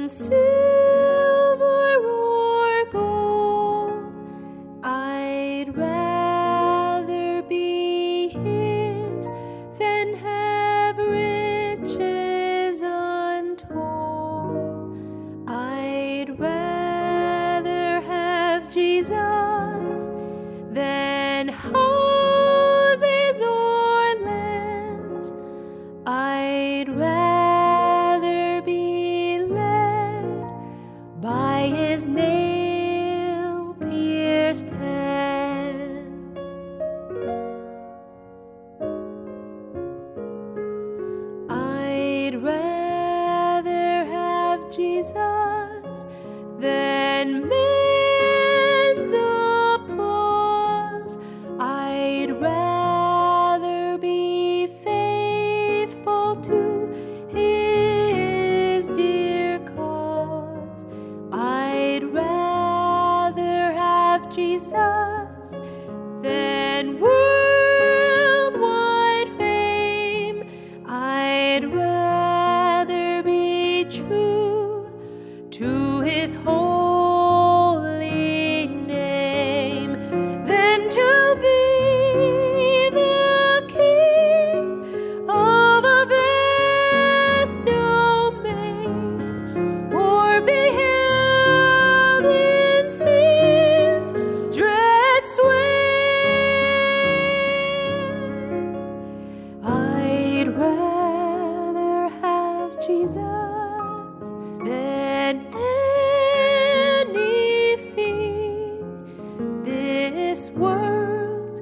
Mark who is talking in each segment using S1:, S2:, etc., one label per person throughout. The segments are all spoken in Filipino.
S1: than silver or gold. I'd rather be his than have riches untold. I'd rather have Jesus than houses or lands. I'd rather be led by his nail-pierced hand. I'd rather have Jesus than men's applause. I'd rather be faithful to his dear cause. I'd rather have Jesus than worldwide fame. I'd rather be true to his holy name than to be the king of a vast domain, or be held in sin's dread sway. I'd rather have Jesus than anything this world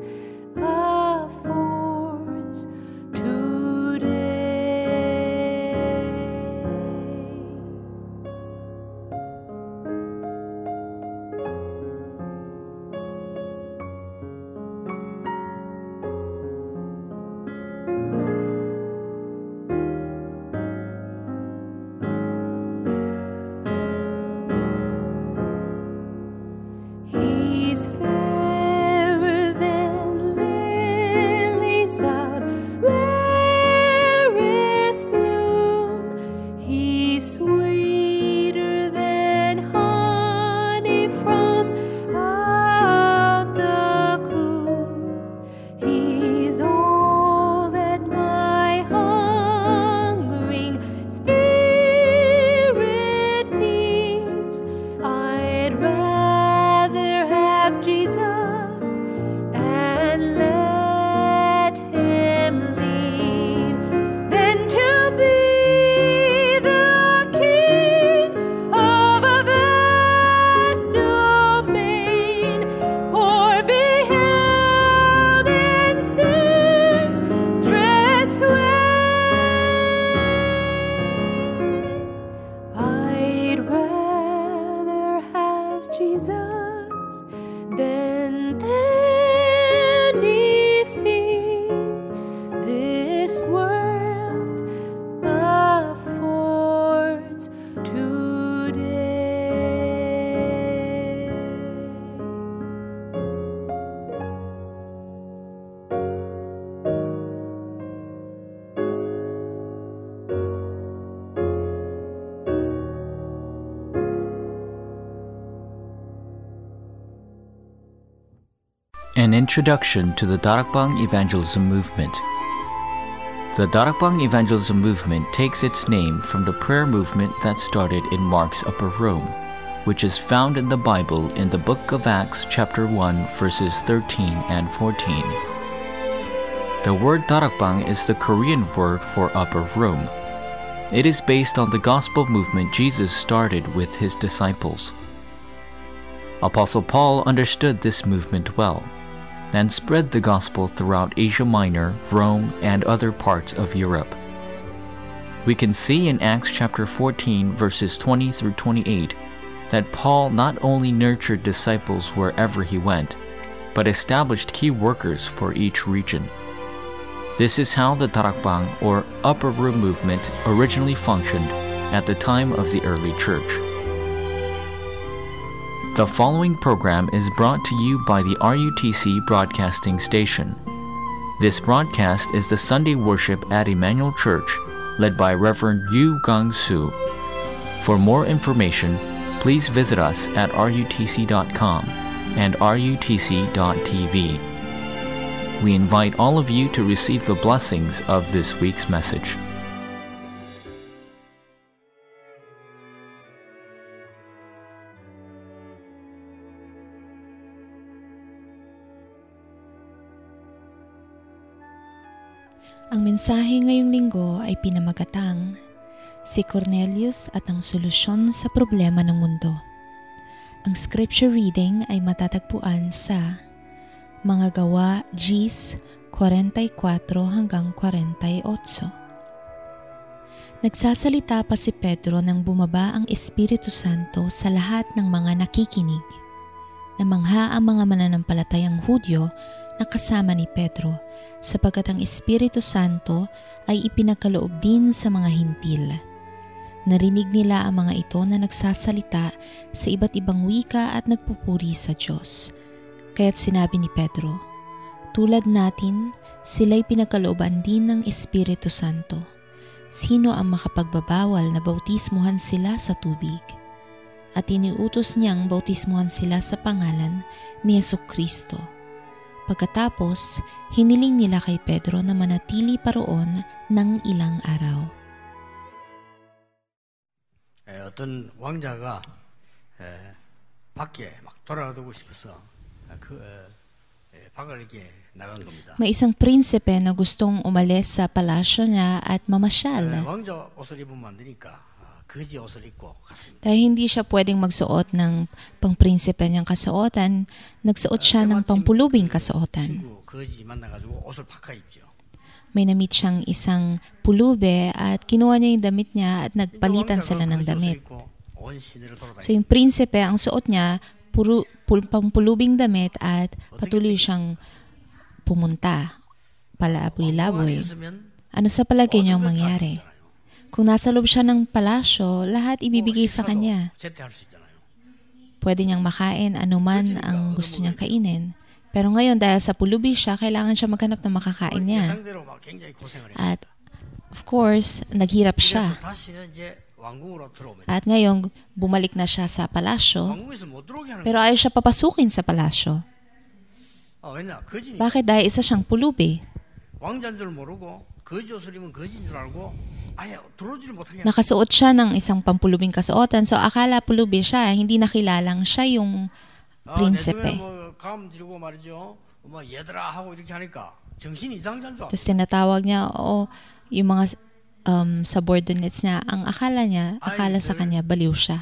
S1: affords today. He's fairer than lilies of rarest bloom. He's sweeter than honey from out the comb. He's all that my hungering spirit needs. I'd rather have Jesus and let him lead than to be the king of a vast domain, or be held in sin's dread sway. I'd rather have Jesus than anything this world affords today.
S2: An introduction to the Darakbang Evangelism Movement. The Darakbang Evangelism Movement takes its name from the prayer movement that started in Mark's Upper Room, which is found in the Bible in the book of Acts chapter 1 verses 13 and 14. The word Darakbang is the Korean word for upper room. It is based on the gospel movement Jesus started with his disciples. Apostle Paul understood this movement well and spread the gospel throughout Asia Minor, Rome, and other parts of Europe. We can see in Acts chapter 14 verses 20 through 28 that Paul not only nurtured disciples wherever he went, but established key workers for each region. This is how the Darakbang or upper room movement originally functioned at the time of the early church. The following program is brought to you by the RUTC Broadcasting Station. This broadcast is the Sunday worship at Emmanuel Church, led by Reverend Yu Gang-soo. For more information, please visit us at rutc.com and rutc.tv. We invite all of you to receive the blessings of this week's message.
S3: Ang mensahe ngayong linggo ay pinamagatang si Cornelius at ang solusyon sa problema ng mundo. Ang scripture reading ay matatagpuan sa Mga Gawa, Gs. 44 hanggang 48. Nagsasalita pa si Pedro nang bumaba ang Espiritu Santo sa lahat ng mga nakikinig. Namangha ang mga mananampalatayang Hudyo na kasama ni Pedro, sapagkat ang Espiritu Santo ay ipinagkaloob din sa mga hintil. Narinig nila ang mga ito na nagsasalita sa iba't ibang wika at nagpupuri sa Diyos. Kaya't sinabi ni Pedro, tulad natin, sila'y pinagkalooban din ng Espiritu Santo. Sino ang makapagbabawal na bautismuhan sila sa tubig? At iniutos niyang bautismuhan sila sa pangalan ni Jesucristo. Pagkatapos, hiniling nila kay Pedro na manatili pa roon ng ilang araw.
S4: 어떤 왕자가 밖에 막 돌아다니고 싶어서 밖을 이렇게 나간 겁니다.
S3: May isang prinsipe na gustong umalis sa palasyo niya at mamasyal.
S4: 왕자 옷을 입으면 안 되니까 거지 옷을 입고 갔습니다.
S3: Dahil hindi siya pwedeng magsuot ng pangprinsipe niyang kasuotan, nagsuot siya ng pampulubing kasuotan.
S4: 친구 거지 만나가지고 옷을 바꿔 입죠.
S3: May namit siyang isang pulube at kinuha niya yung damit niya at nagpalitan sila ng damit. So yung prinsipe, ang suot niya, pampulubing damit at patuloy siyang pumunta, palaboy-laboy. Ano sa palagay niyo ang mangyari? Kung nasa loob siya ng palasyo, lahat ibibigay sa kanya. Pwede niyang makain anuman ang gusto niyang kainin. Pero ngayon, dahil sa pulubi siya, kailangan siya maghanap ng makakain niya. At of course, naghirap siya. At ngayon, bumalik na siya sa palasyo, pero ayaw siya papasukin sa palasyo. Bakit? Dahil isa siyang pulubi. Nakasuot siya ng isang pampulubing kasuotan, so akala pulubi siya, hindi nakilalang siya yung prinsipe. Tapos tinatawag niya, yung mga subordinates niya, ang akala sa kanya, baliw siya.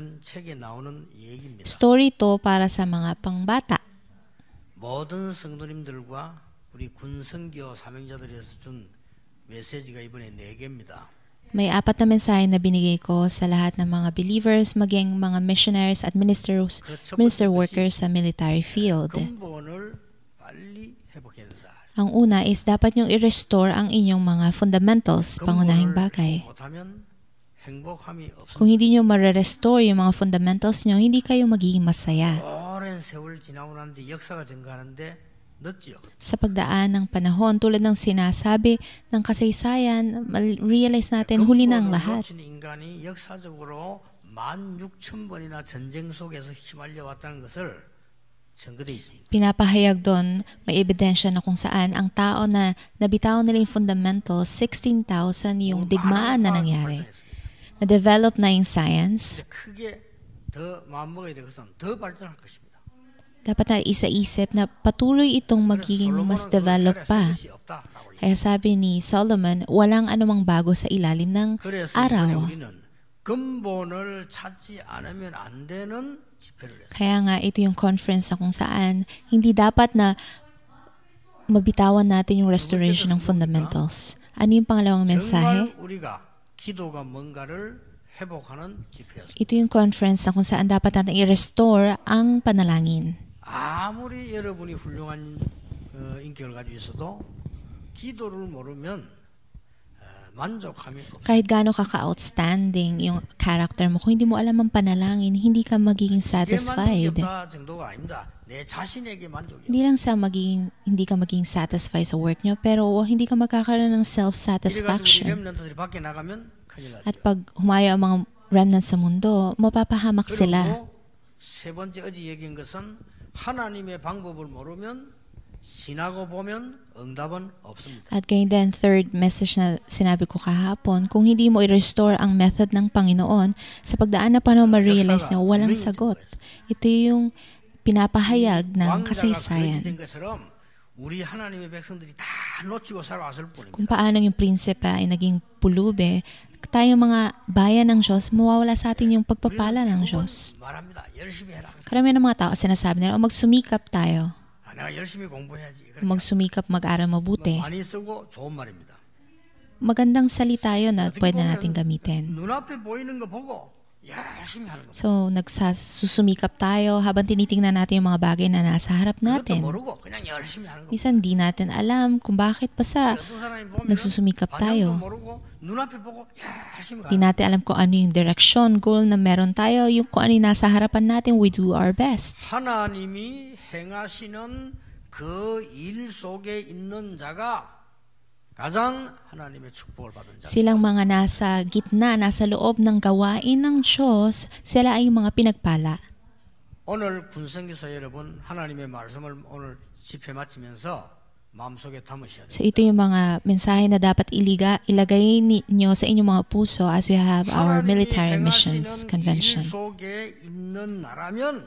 S3: Story to para sa mga pangbata.
S4: 모든 성도님들과 우리 군선교 사명자들에서 준 메시지가 이번에 4개입니다.
S3: May 4 na mensahe na binigay ko sa lahat ng mga believers, maging mga missionaries at minister workers sa military field. Ang una is dapat niyong i-restore ang inyong mga fundamentals, pangunahing bagay. Kung hindi niyo ma-restore yung mga fundamentals niyo, hindi kayo magiging masaya. Sa pagdaan ng panahon, tulad ng sinasabi ng kasaysayan, realize natin huli na ang lahat. Pinapahayag doon, may ebidensya na kung saan ang tao na nabitaw nila yung fundamentals, 16,000 yung digmaan na nangyari. Na-develop na yung science. Dapat na isa-isip na patuloy itong magiging mas develop pa. Kaya sabi ni Solomon, walang anumang bago sa ilalim ng araw. Kaya nga ito yung conference na kung saan hindi dapat na mabitawan natin yung restoration ng fundamentals. Ano yung pangalawang mensahe? Ito yung conference na kung saan dapat natin i-restore ang panalangin.
S4: 아무리 여러분이 훌륭한 인격을 가지고 있어도 기도를 모르면 만족함이 없어요.
S3: Kahit gaano ka-outstanding yung character mo, kung hindi mo alam ang panalangin, hindi ka magiging satisfied.
S4: 정도가 아닙니다. 내 자신에게 만족이요.
S3: Hindi lang sa hindi ka magiging satisfied sa work nyo, pero hindi ka magkakaroon ng self-satisfaction.
S4: 렘넌트들이 밖에 나가면 큰일 나죠.
S3: At pag humayo ang mga remnant sa mundo, mapapahamak sila.
S4: 그리고 세 번째 어제 얘기한 것은 하나님의 방법을 모르면 신하고 보면 응답은 없습니다.
S3: At gayon din, third message na sinabi ko kahapon, kung hindi mo i-restore ang method ng Panginoon, sa pagdaan na panahon ma-realize na walang sagot. Ito yung pinapahayag ng kasaysayan.
S4: 된 것처럼 우리 하나님의 백성들이 다 놓치고 살아왔을 뿐입니다.
S3: Kung paano yung prinsipe ay naging pulube, tayo mga bayan ng Diyos, mawawala sa atin yung pagpapala ng Diyos.
S4: 말합니다. 열심히 해라.
S3: Karamihan ng mga tao sinasabi nila, magsumikap tayo.
S4: 내가 열심히 공부해야지.
S3: Magsumikap, mag-aral mabuti.
S4: 많이 쓰고 좋은 말입니다.
S3: Magandang salita yun na pwede natin gamitin.
S4: 눈앞에 보이는 거 보고 열심히 하는 겁니다.
S3: So, nagsusumikap tayo habang tinitingnan natin yung mga bagay na nasa harap
S4: 그것도
S3: natin.
S4: 모르고 그냥 열심히 하는 겁니다.
S3: Minsan di natin alam kung bakit basta
S4: 어떤 사람이 보면
S3: nagsusumikap
S4: 방향도
S3: tayo.
S4: 모르고 눈앞에 보고 열심히
S3: Di
S4: 가는
S3: natin alam kung ano yung direction, goal na meron tayo, yung kung ano yung nasa harapan natin, we do our best.
S4: 하나님이 행하시는 그 일 속에 있는 자가 가장 하나님의 축복을 받은 자.
S3: Silang mga nasa gitna, nasa loob ng gawain ng Diyos, sila ay mga pinagpala.
S4: 오늘 군성교사 여러분 하나님의 말씀을 오늘 집회 마치면서 마음속에 담으셔야 돼요.
S3: So ito yung mga mensahe na dapat ilagay ninyo sa inyong mga puso as we have our military missions convention.
S4: 일 속에 있는 나라면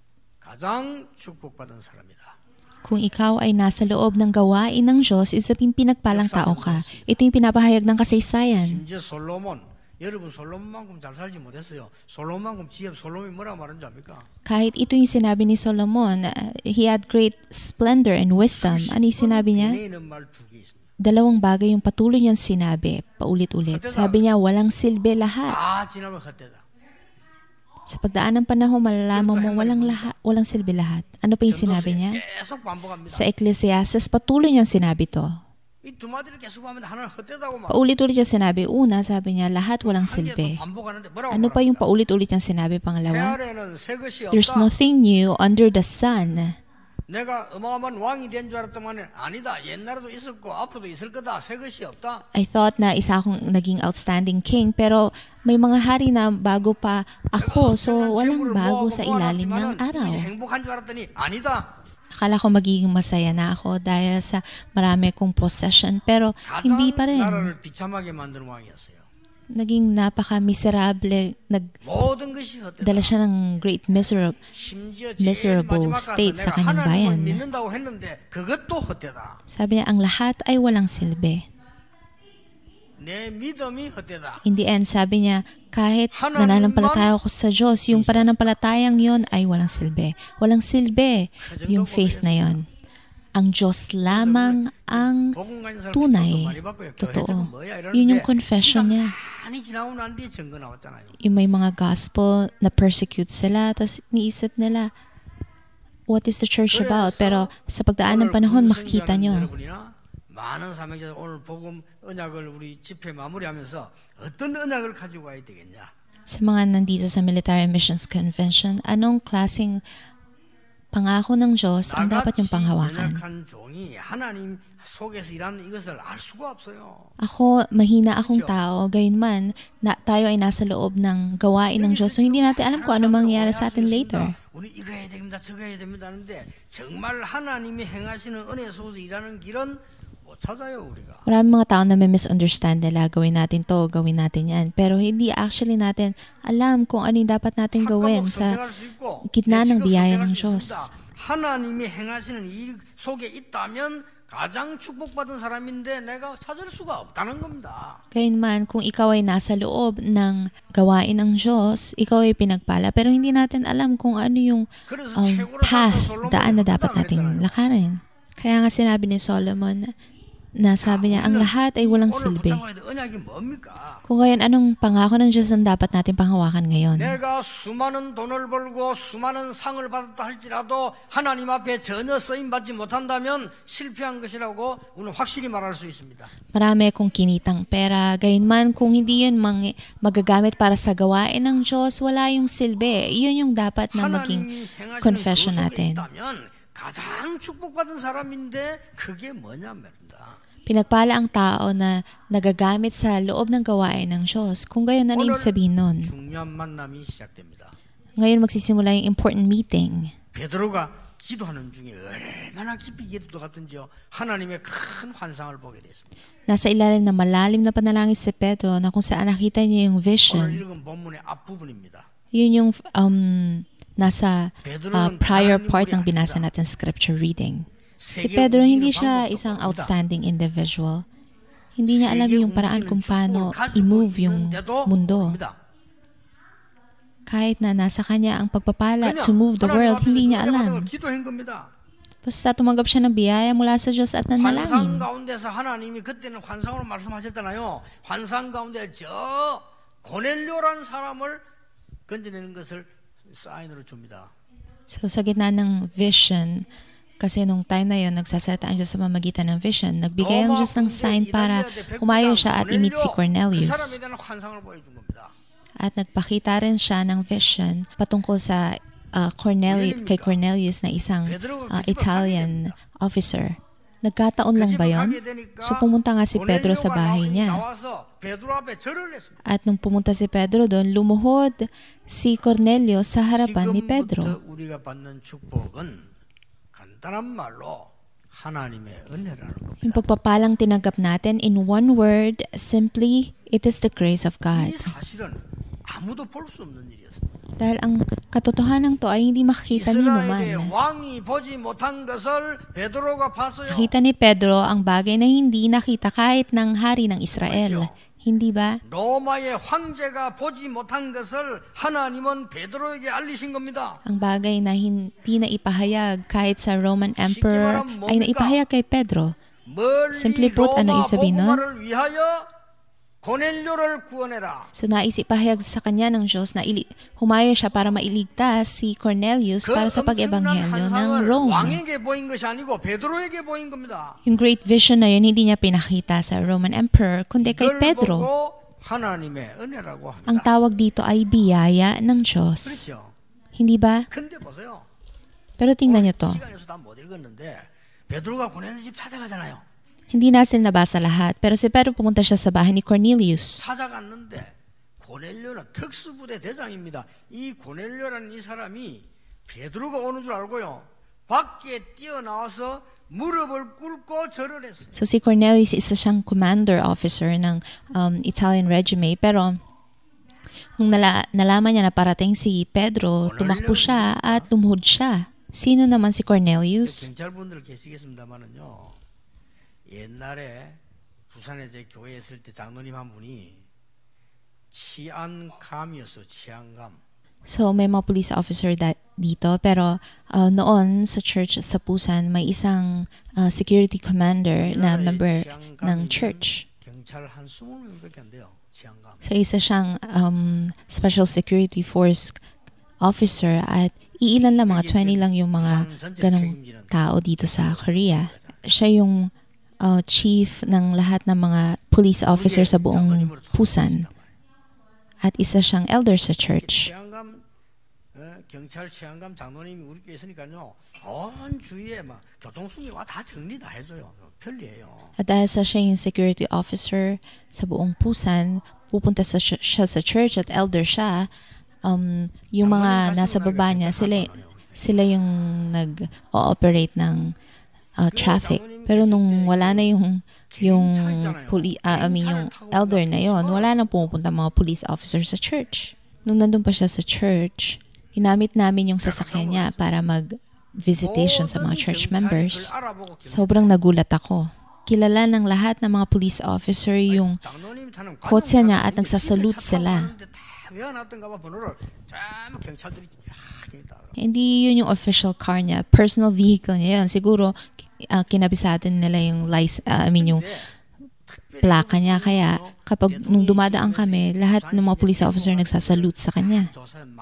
S4: 가장 축복받은 사람이다.
S3: Kung ikaw ay nasa loob ng gawain ng Diyos, ibig sabihin pinagpalang tao ka. Ito yung pinapahayag ng kasaysayan.
S4: 심지어 솔로몬, 여러분 솔로몬만큼 잘 살지 못했어요. 솔로몬만큼 지혜, 솔로몬이 뭐라고 말하는지 압니까?
S3: Kahit ito yung sinabi ni Solomon, he had great splendor and wisdom. Ano yung sinabi niya?
S4: 있는 말 두 개 있습니다.
S3: Dalawang bagay yung patuloy niyang sinabi, paulit-ulit. Sabi niya, walang silbi lahat.
S4: 다 지나면 헛되다.
S3: Sa pagdaan ng panahon, malalaman mo walang silbi lahat. Ano pa yung sinabi niya?
S4: 계속 반복합니다.
S3: Sa Ecclesiastes, patuloy niyang sinabi to.
S4: 이 두 마디를 계속 하면 하나는 헛되다고 막.
S3: Paulit-ulit niya sinabi, una, sabi niya, lahat walang
S4: 한 개 또
S3: silbi.
S4: 반복하는데 뭐라고
S3: Ano pa yung
S4: 말합니까?
S3: paulit-ulit niyang sinabi, pangalawa?
S4: 해아래는 새 것이
S3: There's
S4: 없다.
S3: nothing new under the sun.
S4: 내가 어마어마한 왕이 된 줄 알았더만 아니다. 옛날에도 있었고 앞으로도 있을 거다. 새 것이 없다.
S3: I thought na isa akong naging outstanding king, pero may mga hari na bago pa ako, so walang bago sa ilalim ng araw.
S4: 이제 행복한 줄 알았더니 아니다.
S3: Akala ko magiging masaya na ako dahil sa marami kong possession, pero hindi
S4: 가장
S3: pa rin.
S4: 나라를 비참하게 만드는 왕이었어요.
S3: Naging napaka-miserable,
S4: 모든 것이 헛되다.
S3: nagdala siya ng great
S4: 심지어 제일
S3: miserable
S4: 마지막 가서
S3: state sa
S4: 내가
S3: kanyang
S4: 하나님을
S3: bayan.
S4: 믿는다고 했는데 그것도 헛되다.
S3: Sabi niya, ang lahat ay walang silbi.
S4: 내 믿음이 헛되다.
S3: In the end, sabi niya, kahit nananampalataya ako sa Diyos, yung pananampalatayang yon ay walang silbi. Walang silbi yung faith na yon. Ang Diyos lamang ang
S4: 복음 가진 사람
S3: tunay,
S4: 핍박도 많이 받고요.
S3: totoo.
S4: 교회에서는 뭐야 이러는데
S3: Yun yung confession niya.
S4: 많이 지나고 난 뒤에 증거 나왔잖아요.
S3: Yung may mga gospel na persecute sila, tapos niisip nila, what is the church about? Pero sa pagdaan ng panahon, makikita nyo.
S4: 여러분이나 많은 사명자 오늘 복음 언약을 우리 집회 마무리하면서 어떤 언약을 가지고 와야 되겠냐?
S3: Sa mga nandito sa Military Missions Convention, anong klaseng pangako ng Diyos ang dapat yung panghawakan?
S4: 연약한 종이 하나님 속에서 일하는 이것을 알 수가 없어요.
S3: Ako, mahina akong tao, gayunman, tayo ay nasa loob ng gawain ng Diyos. So, hindi natin alam kung ano mangyayari sa atin later.
S4: 우리 이거 해야 됩니다, 저거 해야 됩니다 하는데 정말 하나님이 행하시는 은혜 속에서 일하는 길은 못 찾아요, 우리가.
S3: Maraming mga tao na may misunderstand nila, gawin natin to, gawin natin yan. Pero hindi actually natin alam kung ano yung dapat natin gawin sa gitna ng biyaya ng Diyos.
S4: 하나님이 행하시는 일 속에 있다면 가장 축복받은 사람인데 내가 찾을 수가 없다는 겁니다.
S3: Gayunman, kung ikaw ay nasa loob ng gawain ng Diyos, ikaw ay pinagpala, pero hindi natin alam kung ano yung path, daan na dapat nating lakarin. Kaya nga sinabi ni Solomon na sabi niya, ang lahat ay walang silbi.
S4: 언약이 뭡니까?
S3: Kung ngayon, anong pangako ng Diyos ang dapat natin panghawakan ngayon?
S4: 내가 수많은 돈을 벌고 수많은 상을 받았다 할지라도 하나님 앞에 전혀 쓰임받지 못한다면 실패한 것이라고 우리는 확실히 말할 수 있습니다.
S3: Marami akong kinitang pera, gayunman kung hindi yun magagamit para sa gawain ng Diyos, wala yung silbi. Yun yung dapat na maging confession natin.
S4: 있다면 가장 축복받은 사람인데 그게 뭐냐 말입니다.
S3: Pinagpala ang tao na nagagamit sa loob ng gawain ng Diyos. Kung gayon, ano
S4: 오늘
S3: yung sabihin nun?
S4: 중요한 만남이 시작됩니다.
S3: Ngayon magsisimula yung important meeting.
S4: 베드로가 기도하는 중에 얼마나 깊이 기도 같은지요. 하나님의 큰 환상을 보게 됐습니다.
S3: Nasa ilalim na malalim na panalangin si Pedro na kung saan nakita niya yung
S4: 오늘
S3: vision.
S4: 읽은 본문의 앞부분입니다.
S3: Yun yung nasa prior part ng binasa natin scripture reading. Si Pedro, hindi siya isang outstanding individual. Hindi niya alam yung paraan kung paano i-move yung mundo. Kahit na nasa kanya ang pagpapala to move the world, hindi niya alam. Basta tumanggap siya ng biyaya mula sa Diyos at
S4: 환상
S3: nanalangin.
S4: 가운데서 하나님이 그때는 환상으로 말씀하셨잖아요. 환상 가운데 저 고넬료라는 사람을 건져내는 것을 사인으로 줍니다.
S3: So sa gitna ng vision, kasi nung time na yun, nagsasalita ang Diyos sa pamamagitan ng vision, nagbigay ang Diyos ng sign para humayo siya at i-meet si
S4: 그
S3: Cornelius.
S4: 사람에 대한 환상을 보여준 겁니다.
S3: At nagpakita rin siya ng vision patungkol sa kay Cornelius na isang Italian officer. Nagkataon lang ba yun? So pumunta nga si Pedro sa bahay niya. At nung pumunta si Pedro doon, lumuhod si Cornelius sa harapan ni Pedro.
S4: 지금부터 우리가 받는 축복은 간단한 말로 하나님의 은혜라는 겁니다.
S3: Yung pagpapalang tinanggap natin, in one word, simply, it is the grace of
S4: 이
S3: God.
S4: 사실은 아무도 볼 수 없는 일이었습니다.
S3: Dahil ang katotohanan to ay hindi makikita ni
S4: 이스라엘의
S3: Numan.
S4: 왕이 보지 못한 것을 베드로가 봤어요.
S3: Nakita ni Pedro ang bagay na hindi nakita kahit ng hari ng Israel. Hindi ba?
S4: 로마의 황제가 보지 못한 것을 하나님은 베드로에게 알리신 겁니다.
S3: Ang bagay na hindi na ipahayag kahit sa Roman Emperor ay naipahayag kay Pedro.
S4: 멀리
S3: Simply put, ano
S4: 로마
S3: yung sabihin nun?
S4: 복음화를 위하여 고넬료를 구원해라.
S3: So naisipahayag sa kanya ng Diyos na humayo siya para mailigtas si Cornelius
S4: 그
S3: para sa
S4: 엄청난
S3: pag-ebanghelyo ng
S4: 환상을
S3: Rome.
S4: 왕에게 보인 것이 아니고 베드로에게 보인 겁니다.
S3: Yung great vision na yun, hindi niya pinakita sa Roman Emperor, kundi kay
S4: 이걸
S3: Pedro.
S4: 보고 하나님의 은혜라고
S3: Ang
S4: 합니다.
S3: tawag dito ay biyaya ng Diyos.
S4: 그렇죠.
S3: Hindi ba?
S4: 근데 보세요.
S3: Pero tingnan niyo to.
S4: 시간이 없어서 다 못 읽었는데 베드로가 고넬료 집 찾아가잖아요.
S3: Hindi natin nabasa lahat, pero si Pedro pumunta siya sa bahay ni Cornelius.
S4: 찾아갔는데 고넬료는 특수부대 대장입니다. 이 고넬료라는 이 사람이 베드로가 오는 줄 알고요. 밖에 뛰어나와서 무릎을 꿇고 절을 했어요.
S3: So si Cornelius, isa siyang commander officer ng Italian regiment, pero nung nalaman niya na parating si Pedro, tumakbo siya at lumuhod siya. Sino naman si Cornelius?
S4: 경찰분들 계시겠습니다만은요. 옛날에 부산에 제 교회에 있을 때 장로님 한 분이 치안감이었어. 치안감.
S3: So may mga police officer dito, pero noon sa church sa Pusan, may isang security commander na member ng church.
S4: 경찰 한 20명밖에 안 돼요. 치안감.
S3: So isa siyang special security force officer at iilan lang, mga 20 lang yung mga ganong tao dito sa Korea. Siya yung chief ng lahat ng mga police officer sa buong Pusan. At isa siyang elder sa church.
S4: 치안감 경찰 치안감 장로님이 우리 교회 있으니까요. 온 주위에 막 교통순위 와 다 정리 다 해줘요. 편리해요.
S3: At dahil sa siya yung security officer sa buong Pusan, pupunta siya sa church at elder siya, yung mga nasa baba niya, sila yung nag-ooperate ng traffic. Pero nung wala na yung elder na yon, wala nang pumupunta mga police officer sa church. Nung nandun pa siya sa church, ginamit namin yung sasakyan niya para mag-visitation sa mga church members. Sobrang nagulat ako. Kilala ng lahat ng mga police officer yung kotse niya at nagsasalute sila. Hindi yun yung official car niya. Personal vehicle niya yun. Siguro, kinabisado nila yung yung plaka niya. Kaya, kapag nung dumadaan kami, lahat ng mga police officer nagsasalute sa kanya.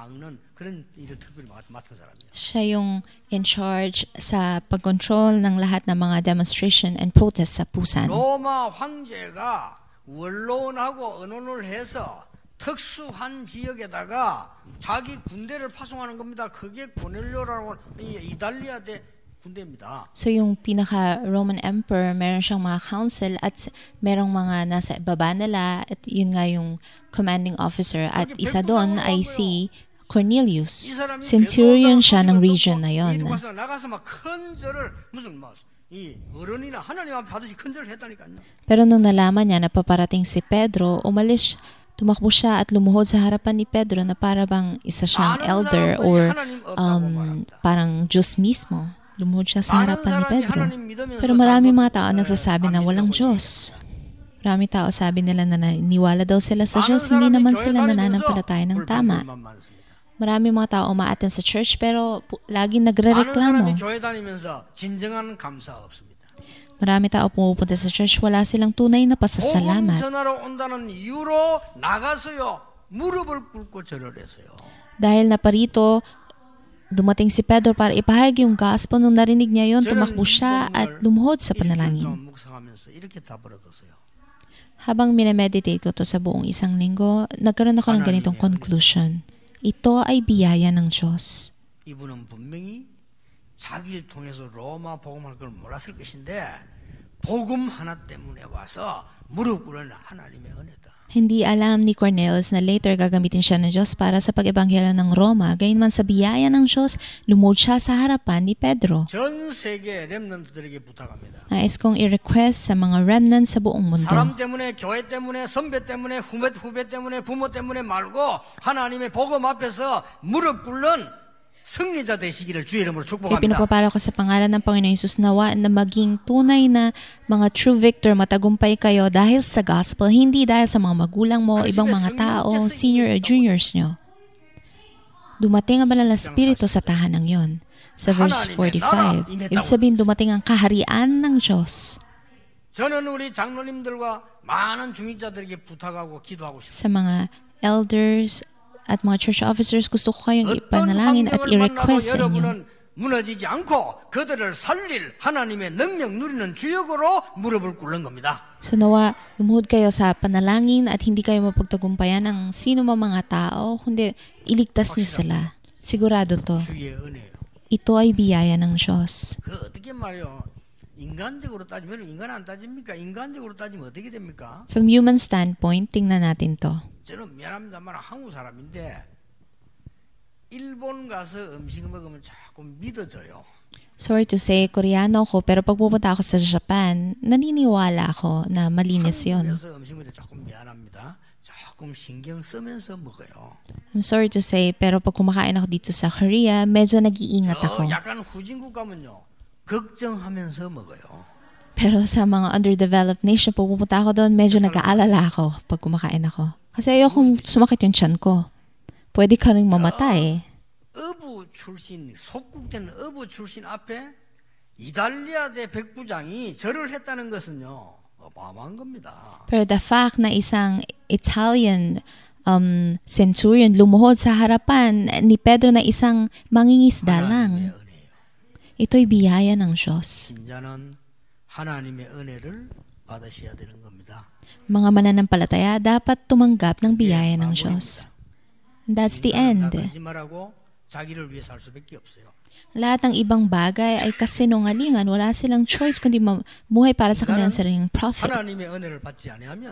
S3: Siya yung in charge sa pag-control ng lahat ng mga demonstration and protest sa Pusan.
S4: 로마 황제가 원론하고 언론을 해서 특수한 지역에다가 자기 군대를 파송하는 겁니다. 그게 고넬료라고 이탈리아 대 군대입니다.
S3: So yung pinaka-Roman Emperor, meron siyang mga council at merong mga nasa baba nila at yun nga yung commanding officer at isa doon ay si Cornelius.
S4: 이 사람이
S3: Centurion
S4: 베드로가
S3: siya ng
S4: 소식을
S3: region na
S4: 듣고
S3: yon.
S4: 이두가서 나가서 막 큰 절을 무슨 이 어른이나 하나님 앞에 하듯이 큰 절을 했다니까요.
S3: Pero nung nalaman niya na paparating si Pedro, tumakbo siya at lumuhod sa harapan ni Pedro na para bang isa siyang elder or parang Diyos mismo. Lumuhod siya sa harapan ni Pedro. Pero marami mga tao nagsasabi na walang Diyos. Marami tao sabi nila na naniwala daw sila sa Diyos, hindi naman sila nananampalataya ng tama. Marami mga tao umaattend sa church pero lagi nagrereklamo. Marami tao pumupunta sa church, wala silang tunay na pasasalamat. Dahil na parito, dumating si Pedro para ipahayag yung gospel. Nung narinig niya yon, tumakbo siya at lumuhod sa panalangin. Habang minemeditate ko to sa buong isang linggo, nagkaroon ako ng ganitong conclusion. Ito ay biyaya ng Diyos.
S4: 이분은 분명히 자기를 통해서 로마 복음할 걸 몰랐을 것인데 복음 하나 때문에 와서 무릎 꿇는 하나님의 은혜다.
S3: Hindi alam ni Cornelius na later gagamitin siya ng Diyos para sa pag-ebanghelyo ng Roma. Gayunman sa biyaya ng Diyos, lumuhod siya sa harapan ni Pedro.
S4: 전 세계 렘넌트들에게 부탁합니다.
S3: Nais kong i-request sa mga remnants sa buong mundo.
S4: 사람 때문에, 교회 때문에, 선배 때문에, 후배 때문에, 부모 때문에 말고 하나님의 복음 앞에서 무릎 꿇는 승리자 되시기를 주의 이름으로 축복합니다.
S3: Pinapapala ko sa pangalan ng Panginoon Hesus nawa na maging tunay na mga true victor, matagumpay kayo dahil sa gospel, hindi dahil sa mga magulang mo, ibang mga tao, senior or juniors nyo. Dumating ang banal na Espiritu sa tahanang yon. Sa verse 45, ibig sabihin dumating ang kaharian ng Diyos.
S4: 저는 우리 장로님들과 많은 중직자들에게 부탁하고 기도하고 싶습니다.
S3: Sa mga elders at mga church officers, gusto ko kayong ipanalangin at i-request sa inyo.
S4: 무너지지 않고 그들을 살릴 하나님의 능력 누리는 주역으로 무릎을 꿇는 겁니다.
S3: So nawa, lumuhod kayo sa panalangin at hindi kayo mapagtagumpayan ng sino mga tao, kundi iligtas niyo sila. Sigurado to.
S4: 주의 은혜예요.
S3: Ito ay biyaya ng Diyos.
S4: 그 어떻게 말이요? 인간적으로 따지면 인간 안 따집니까? 인간적으로 따지면 어떻게 됩니까?
S3: From human standpoint, tingnan natin to.
S4: 저는 미안합니다만 한국 사람인데 일본 가서 음식 먹으면 조금 믿어져요.
S3: Sorry to say, Koreano ako, pero pag pupunta ako sa Japan, naniniwala ako na malinis yon.
S4: 한국에서 음식 먹을 때 조금 미안합니다. 조금 신경 쓰면서 먹어요.
S3: I'm sorry to say, pero pag kumakain ako dito sa Korea, medyo nag-iingat ako.
S4: 약간 후진국 가면요. 걱정하면서 먹어요.
S3: Pero sa mga underdeveloped nation, pag pupunta ako doon, medyo nag-aalala ako pag kumakain ako. Kasi ayokong sumakit yung tiyan ko. Pwede ka rin mamatay.
S4: 어부 출신, 속국된 어부 출신 앞에 이탈리아대 백부장이 절을 했다는 것은요. 어마어마한 겁니다.
S3: Pero the fact na isang Italian centurion lumuhod sa harapan ni Pedro na isang mangingisda lang. Ito'y biyaya ng Diyos.
S4: 신자는 하나님의 은혜를 받으셔야 되는 겁니다.
S3: Mga mananampalataya dapat tumanggap ng biyaya ng Diyos. And that's the end.
S4: 거짓말하고 자기를 위해 살 수밖에 없어요.
S3: Lahat ng ibang bagay ay kasinungalingan. Wala silang choice kundi mamuhay para sa kanilang sariling profit.
S4: 하나님의 은혜를 받지 아니하면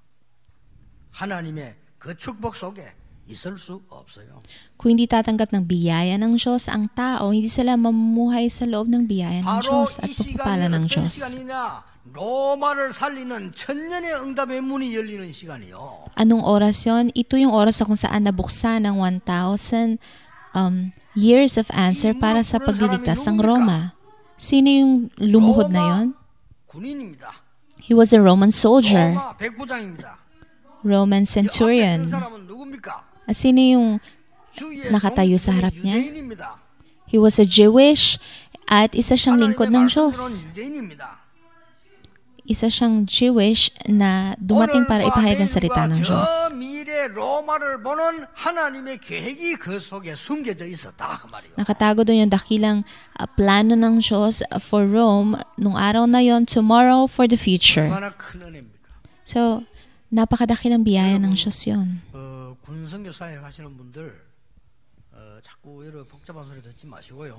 S4: 하나님의 그 축복 속에 있을 수 없어요.
S3: Kung hindi tatanggap ng biyaya ng Diyos ang tao, hindi sila mamuhay sa loob ng biyaya ng
S4: 바로
S3: Diyos at
S4: 이 시간이
S3: pagpapala ng
S4: 어떤
S3: Diyos.
S4: 시간이냐? 로마를 살리는 천년의 응답의 문이 열리는 시간이요.
S3: Anong oras yon? Ito yung oras na kung saan nabuksan ng 1,000 years of answer para sa pagliligtas ng Roma. Sino yung lumuhod na yon?
S4: 군인입니다.
S3: He was a Roman soldier,
S4: 로마 백부장입니다.
S3: Roman centurion.
S4: 이 앞에 선 사람은 누굽니까?
S3: At sino yung
S4: 주의
S3: nakatayo sa harap niya?
S4: 유대인입니다.
S3: He was a Jewish at isa siyang lingkod ng Diyos.
S4: 유대인입니다.
S3: Isa siyang Jewish na dumating para ipahayag ang salita ng Diyos.
S4: 저 미래 로마를 보는 하나님의 계획이 그 속에 숨겨져 있었다 그 말이요.
S3: Nakatago doon yung dakilang plano ng Diyos for Rome nung araw na yon, tomorrow for the future.
S4: 얼마나 큰 은혜입니까?
S3: So, napakadakilang biyaya ng Diyos yon.
S4: 군선교 사역 하시는 분들 자꾸 이런 복잡한 소리 듣지 마시고요.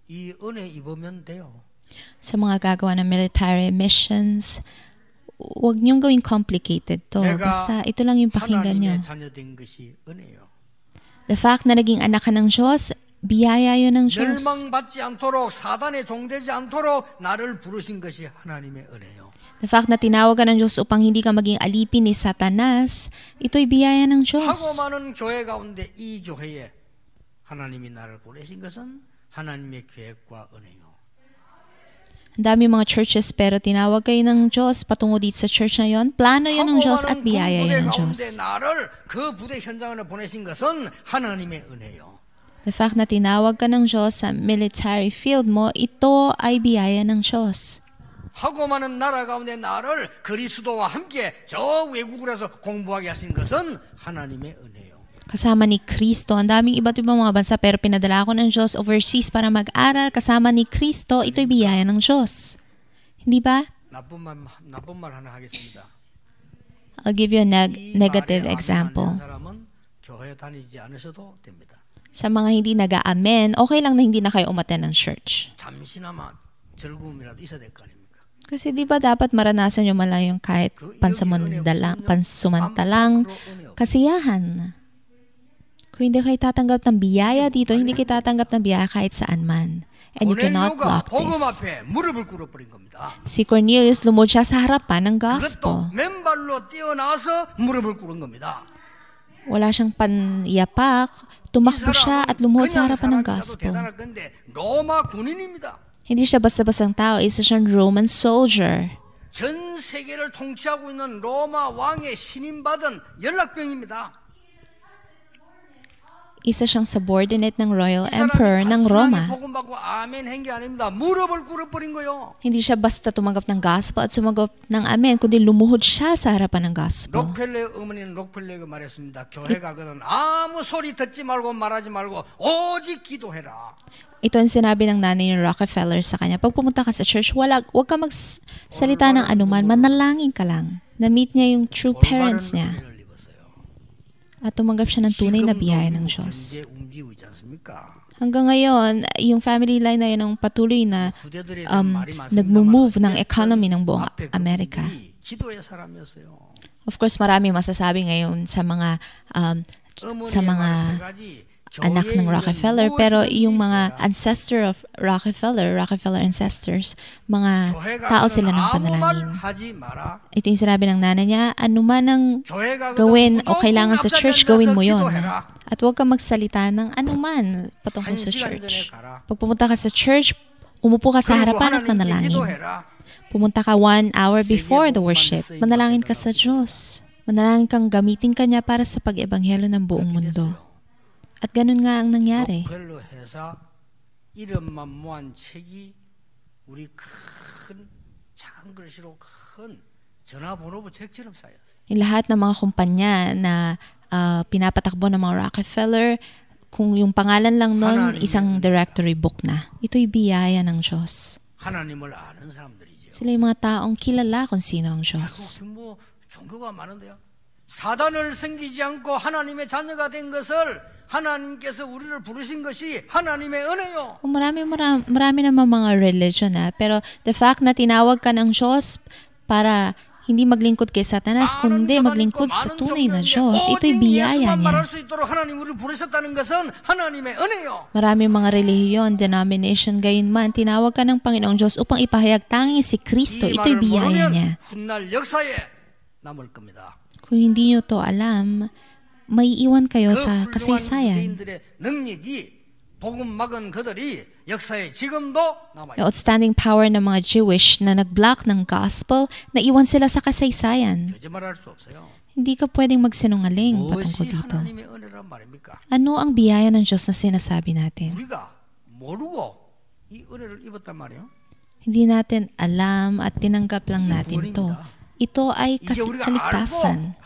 S4: 이 은혜 입으면 돼요.
S3: Sa mga gagawa ng military missions, huwag niyong gawing complicated to. Basta ito lang yung pakinggan niyo.
S4: 하나님의 자녀된 것이 은혜요.
S3: The fact na naging anak ka ng Diyos, biyaya yun ng Diyos.
S4: 멸망받지 않도록 사단에 종되지 않도록 나를 부르신 것이 하나님의 은혜요.
S3: The fact na tinawag ka ng Diyos upang hindi ka maging alipin ni Satanas, ito'y biyaya ng Diyos.
S4: 하고 많은 교회 가운데 이 교회에 하나님이 나를 보내신 것은 하나님의 계획과 은혜요.
S3: Ang dami mga churches pero tinawag kayo ng Diyos patungo dito sa church na yon. Plano yun ng Diyos at biyaya yun ng Diyos.
S4: 나를 그 부대 현장으로 보내신 것은 하나님의 은혜요.
S3: The fact na tinawag ka ng Diyos sa military field mo, ito ay biyaya ng Diyos.
S4: 하고 많은 나라 가운데 나를 그리스도와 함께 저 외국으로서 공부하게 하신 것은 하나님의 은혜요.
S3: Kasama ni Kristo, ang daming iba't ibang mga bansa pero pinadala ako ng Diyos overseas para mag-aral. Kasama ni Kristo, ito'y biyaya ng Diyos. Hindi ba?
S4: 나쁜 말 하나 하겠습니다.
S3: I'll give you a
S4: 이
S3: negative
S4: 말에
S3: example.
S4: 아멘 하는 사람은 교회 다니지 않으셔도 됩니다.
S3: Sa mga hindi nag-aamen, okay lang na hindi na kayo umattend ng church.
S4: 잠시나마 즐거움이라도 있어야 될 거 아닙니까?
S3: Kasi di ba dapat maranasan nyo man lang yung kahit pansumantalang kasiyahan. Kung hindi kayo tatanggap ng biyaya dito, hindi kayo tatanggap ng biyaya kahit saan man. And you cannot block
S4: 복음
S3: this.
S4: 앞에 무릎을 꿇어버린 겁니다.
S3: Si Cornelius lumod siya sa harapan ng gospel.
S4: 그것도 맨발로 뛰어나서 무릎을 꿇은 겁니다.
S3: Wala siyang panyapak, tumakbo siya at lumuhod sa harapan ng gospel.
S4: 대단할 건데 로마 군인입니다.
S3: Hindi siya basta-bastang tao, isa siyang Roman soldier.
S4: 전 세계를 통치하고 있는 로마 왕의 신임받은 연락병입니다.
S3: Isa siyang subordinate ng Royal Emperor ng Roma.
S4: 복음받고 아멘 한 게 아닙니다. 무릎을 꿇어버린 거요.
S3: Hindi siya basta tumanggap ng gospel at sumagot ng amen, kundi lumuhod siya sa harapan ng gospel.
S4: 록펠러 어머니는 록펠러가 말했습니다. 교회 가거든 아무 소리 듣지 말고 말하지 말고 오직 기도해라.
S3: Ito ang sinabi ng nanay ni Rockefeller sa kanya. Pag pumunta ka sa church, huwag ka magsalita ng anuman, manalangin ka lang. Na-meet niya yung true parents niya. At tumanggap siya ng tunay na biyaya ng Diyos. Hanggang ngayon, yung family line na yun ang patuloy na nagmo-move ng economy ng buong Amerika. Of course, marami masasabi ngayon sa mga anak ng Rockefeller, pero yung mga ancestor of Rockefeller ancestors, mga tao sila ng panalangin. Ito yung sinabi ng nanay niya, anuman ang gawin o kailangan sa church, gawin mo yon. At huwag kang magsalita ng anuman patungkol sa church. Pag pumunta ka sa church, umupo ka sa harapan at manalangin. Pumunta ka 1 hour before the worship, manalangin ka sa Diyos. Manalangin kang gamitin ka niya para sa pag-ebanghelo ng buong mundo. At ganun nga ang nangyari.
S4: 록펠러 회사 이름만 모한 책이 우리 큰 작은 글씨로 큰 전화번호부 책처럼 쌓였어요.
S3: Yung lahat ng mga kumpanya na pinapatakbo ng mga Rockefeller, kung yung pangalan lang nun, isang directory book na. Ito'y biyaya ng Diyos.
S4: 하나님을 아는 사람들이죠.
S3: Sila yung mga taong kilala kung sino ang Diyos.
S4: 뭐 종교가 많은데요. 사단을 섬기지 않고 하나님의 자녀가 된 것을 하나님께서 우리를 부르신 것이 하나님의 은혜요.
S3: Marami naman mga religion pero the fact na tinawag ka ng Diyos para hindi maglingkod kay Satanas, kundi maglingkod sa tunay na Diyos, ito'y biyaya niya. Marami mga relihiyon, denomination, gayon man, tinawag ka ng Panginoong Diyos upang ipahayag tanging si Kristo, ito'y biyaya niya. Kung hindi nyo to alam, may iwan kayo sa kasaysayan. Yung outstanding power ng mga Jewish na nag-block ng gospel, na iwan sila sa kasaysayan. Hindi ka pwedeng magsinungaling patungkol dito. Ano ang biyaya ng Diyos na sinasabi natin? Hindi natin alam at tinanggap lang natin to. Ito ay kaligtasan.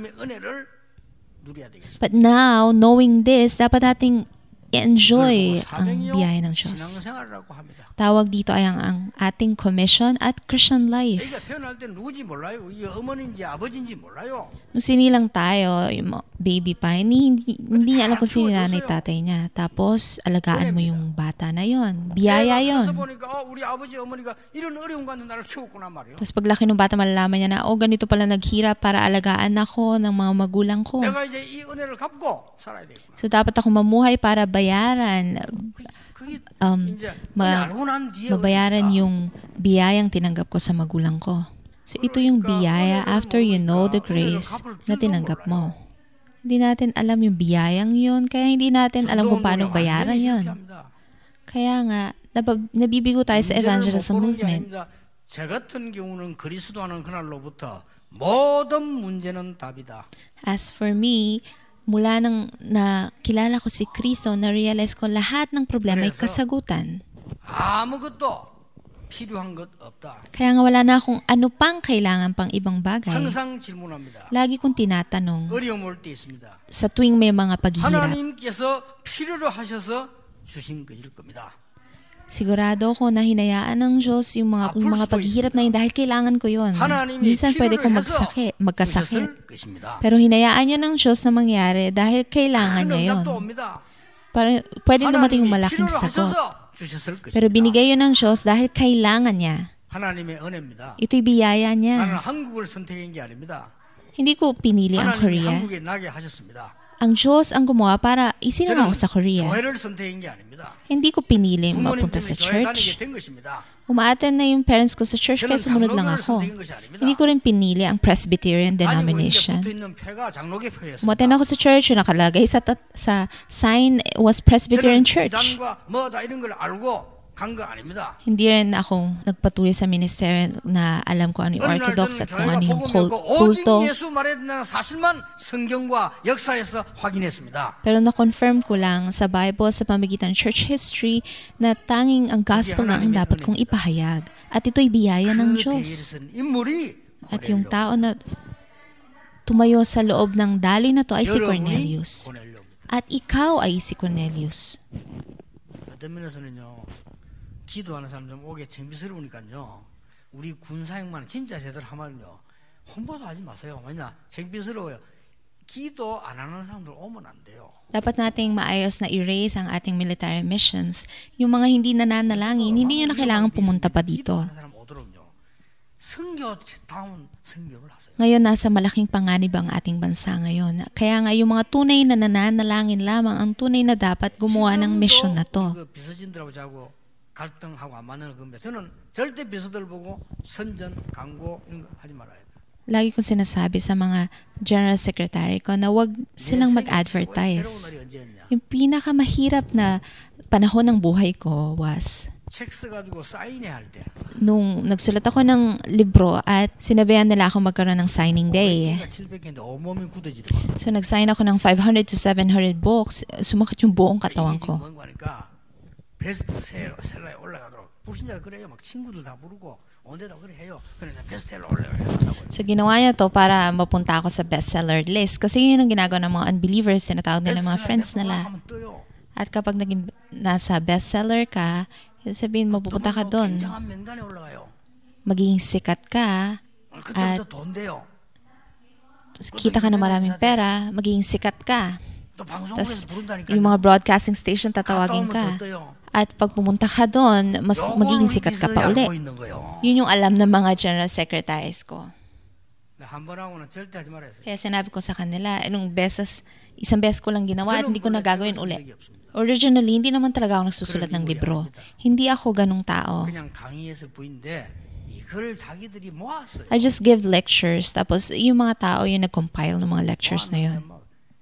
S3: But now, knowing this, dapat nating i-enjoy ang biyaya ng Diyos. Tawag dito ay ang ating commission at Christian life.
S4: 애가 태어날 때 누구지 몰라요. 이게 어머니인지 아버지인지 몰라요.
S3: Nung sinilang tayo, yung baby pa, hindi niya alam kung sino nanay tatay niya. Tapos, alagaan mo yung bata na yon. Biyaya yon.
S4: 그래서 보니까 우리 아버지 어머니가 이런 어려운 가운데 나를 키웠구나 말이에요.
S3: Tapos paglaki ng bata, malalaman niya na, ganito pala naghirap para alagaan ako ng mga magulang ko.
S4: 내가 이제 이 은혜를 갚고 살아야 되겠구나.
S3: So, dapat ako mamuhay para bayaran,
S4: 그게 이제
S3: ma-
S4: 알고 난 뒤에
S3: mabayaran
S4: 그러니까
S3: yung biyayang tinanggap ko sa magulang ko. So, ito yung biyaya after you know the grace na tinanggap mo. Hindi natin alam yung biyayang yun, kaya hindi natin alam kung paano bayaran yun. Kaya nga, nabibigo tayo sa evangelism movement.
S4: 제 같은 경우는 그리스도하는 그날로부터 모든 문제는 답이다.
S3: As for me, mula nang nakilala ko si Kristo, na-realize ko lahat ng problema ay kasagutan.
S4: 아무것도 필요한 것 없다.
S3: Kaya nga wala na akong ano pang kailangan pang ibang bagay.
S4: 항상 질문합니다.
S3: Lagi kong tinatanong
S4: 어려움 올 때 있습니다.
S3: sa tuwing may mga paghihirap.
S4: 하나님께서 필요로 하셔서 주신 것일 겁니다.
S3: Sigurado ko na hinayaan ng Diyos yung mga paghihirap na yun dahil kailangan ko yun. Minsan pwede kong magkasakit. Pero hinayaan niya ng Diyos na mangyari dahil kailangan niya yun. Pwede dumating yung malaking sagot. Pero binigay yun ng Diyos dahil kailangan niya. Ito'y biyaya niya. Hindi ko pinili ang Korea. Ang Diyos ang gumawa para isinama ako sa Korea. Hindi ko pinili mapunta sa church. Umaattend na yung parents ko sa church kaya sumunod lang ako. Hindi ko rin pinili ang Presbyterian denomination. Umaattend ako sa church, yung nakalagay sa sign was Presbyterian Church. Hindi rin ako nagpatuloy sa ministeryo na alam ko ano yung Orthodox at kung ano yung kulto. Pero na-confirm ko lang sa Bible sa pamagitan ng church history na tanging ang gospel na ang dapat kong ipahayag. At ito'y biyaya ng Diyos. At yung tao na tumayo sa loob ng daloy na to ay si Cornelius. At ikaw ay si Cornelius.
S4: 기도하는 사람 좀 오게 창피스러우니까요. 우리 군사역만 진짜 제대로 하면요. 홍보도 하지 마세요. 왜냐? 창피스러워요. 기도 안 하는 사람들 오면 안 돼요.
S3: Dapat nating maayos na erase ang ating military missions. Yung mga hindi nananalangin, hindi nyo na kailangan pumunta pa dito. Ngayon, nasa malaking panganib ang ating bansa ngayon. Kaya nga, yung mga tunay na nananalangin lamang ang tunay na dapat gumawa ng mission na to.
S4: 갈등하고 안 맞는 겁니다. 저는 절대 비서들 보고 선전, 광고 이런 거 하지 말아야 돼요.
S3: Lagi kong sinasabi sa mga general secretary ko na wag silang mag-advertise. Yung pinakamahirap na panahon ng buhay ko was
S4: 책 써가지고 사인회 할 때.
S3: nung nagsulat ako ng libro at sinabihan nila ako magkaroon ng signing day. So nag-sign ako ng 500 to 700 books. Sumakit yung buong katawan ko.
S4: 베스트셀러에 올라가도록 불신자가 그래요. 막 친구들 다 부르고 언제다 그래 해요. 그러니까 베스트셀러 올라가야
S3: So ginawa niya to para mapunta ako sa bestseller list kasi yun ang ginagawa ng mga unbelievers, tinatawag nila mga friends nila. At kapag naging nasa bestseller ka, sabihin mo pupunta ka doon. Magiging sikat ka at kita ka na maraming pera, magiging sikat ka. Tapos yung mga broadcasting station tatawagin ka. At pag pumunta ka doon, mas magiging sikat ka pa uli. Yun yung alam ng mga general secretaries ko. Kaya sinabi ko sa kanila, isang beses ko lang ginawa at hindi ko nagagawin uli. Originally, hindi naman talaga ako nagsusulat ng libro. Hindi ako ganung tao. I just give lectures. Tapos yung mga tao yung nag-compile ng mga lectures na yun.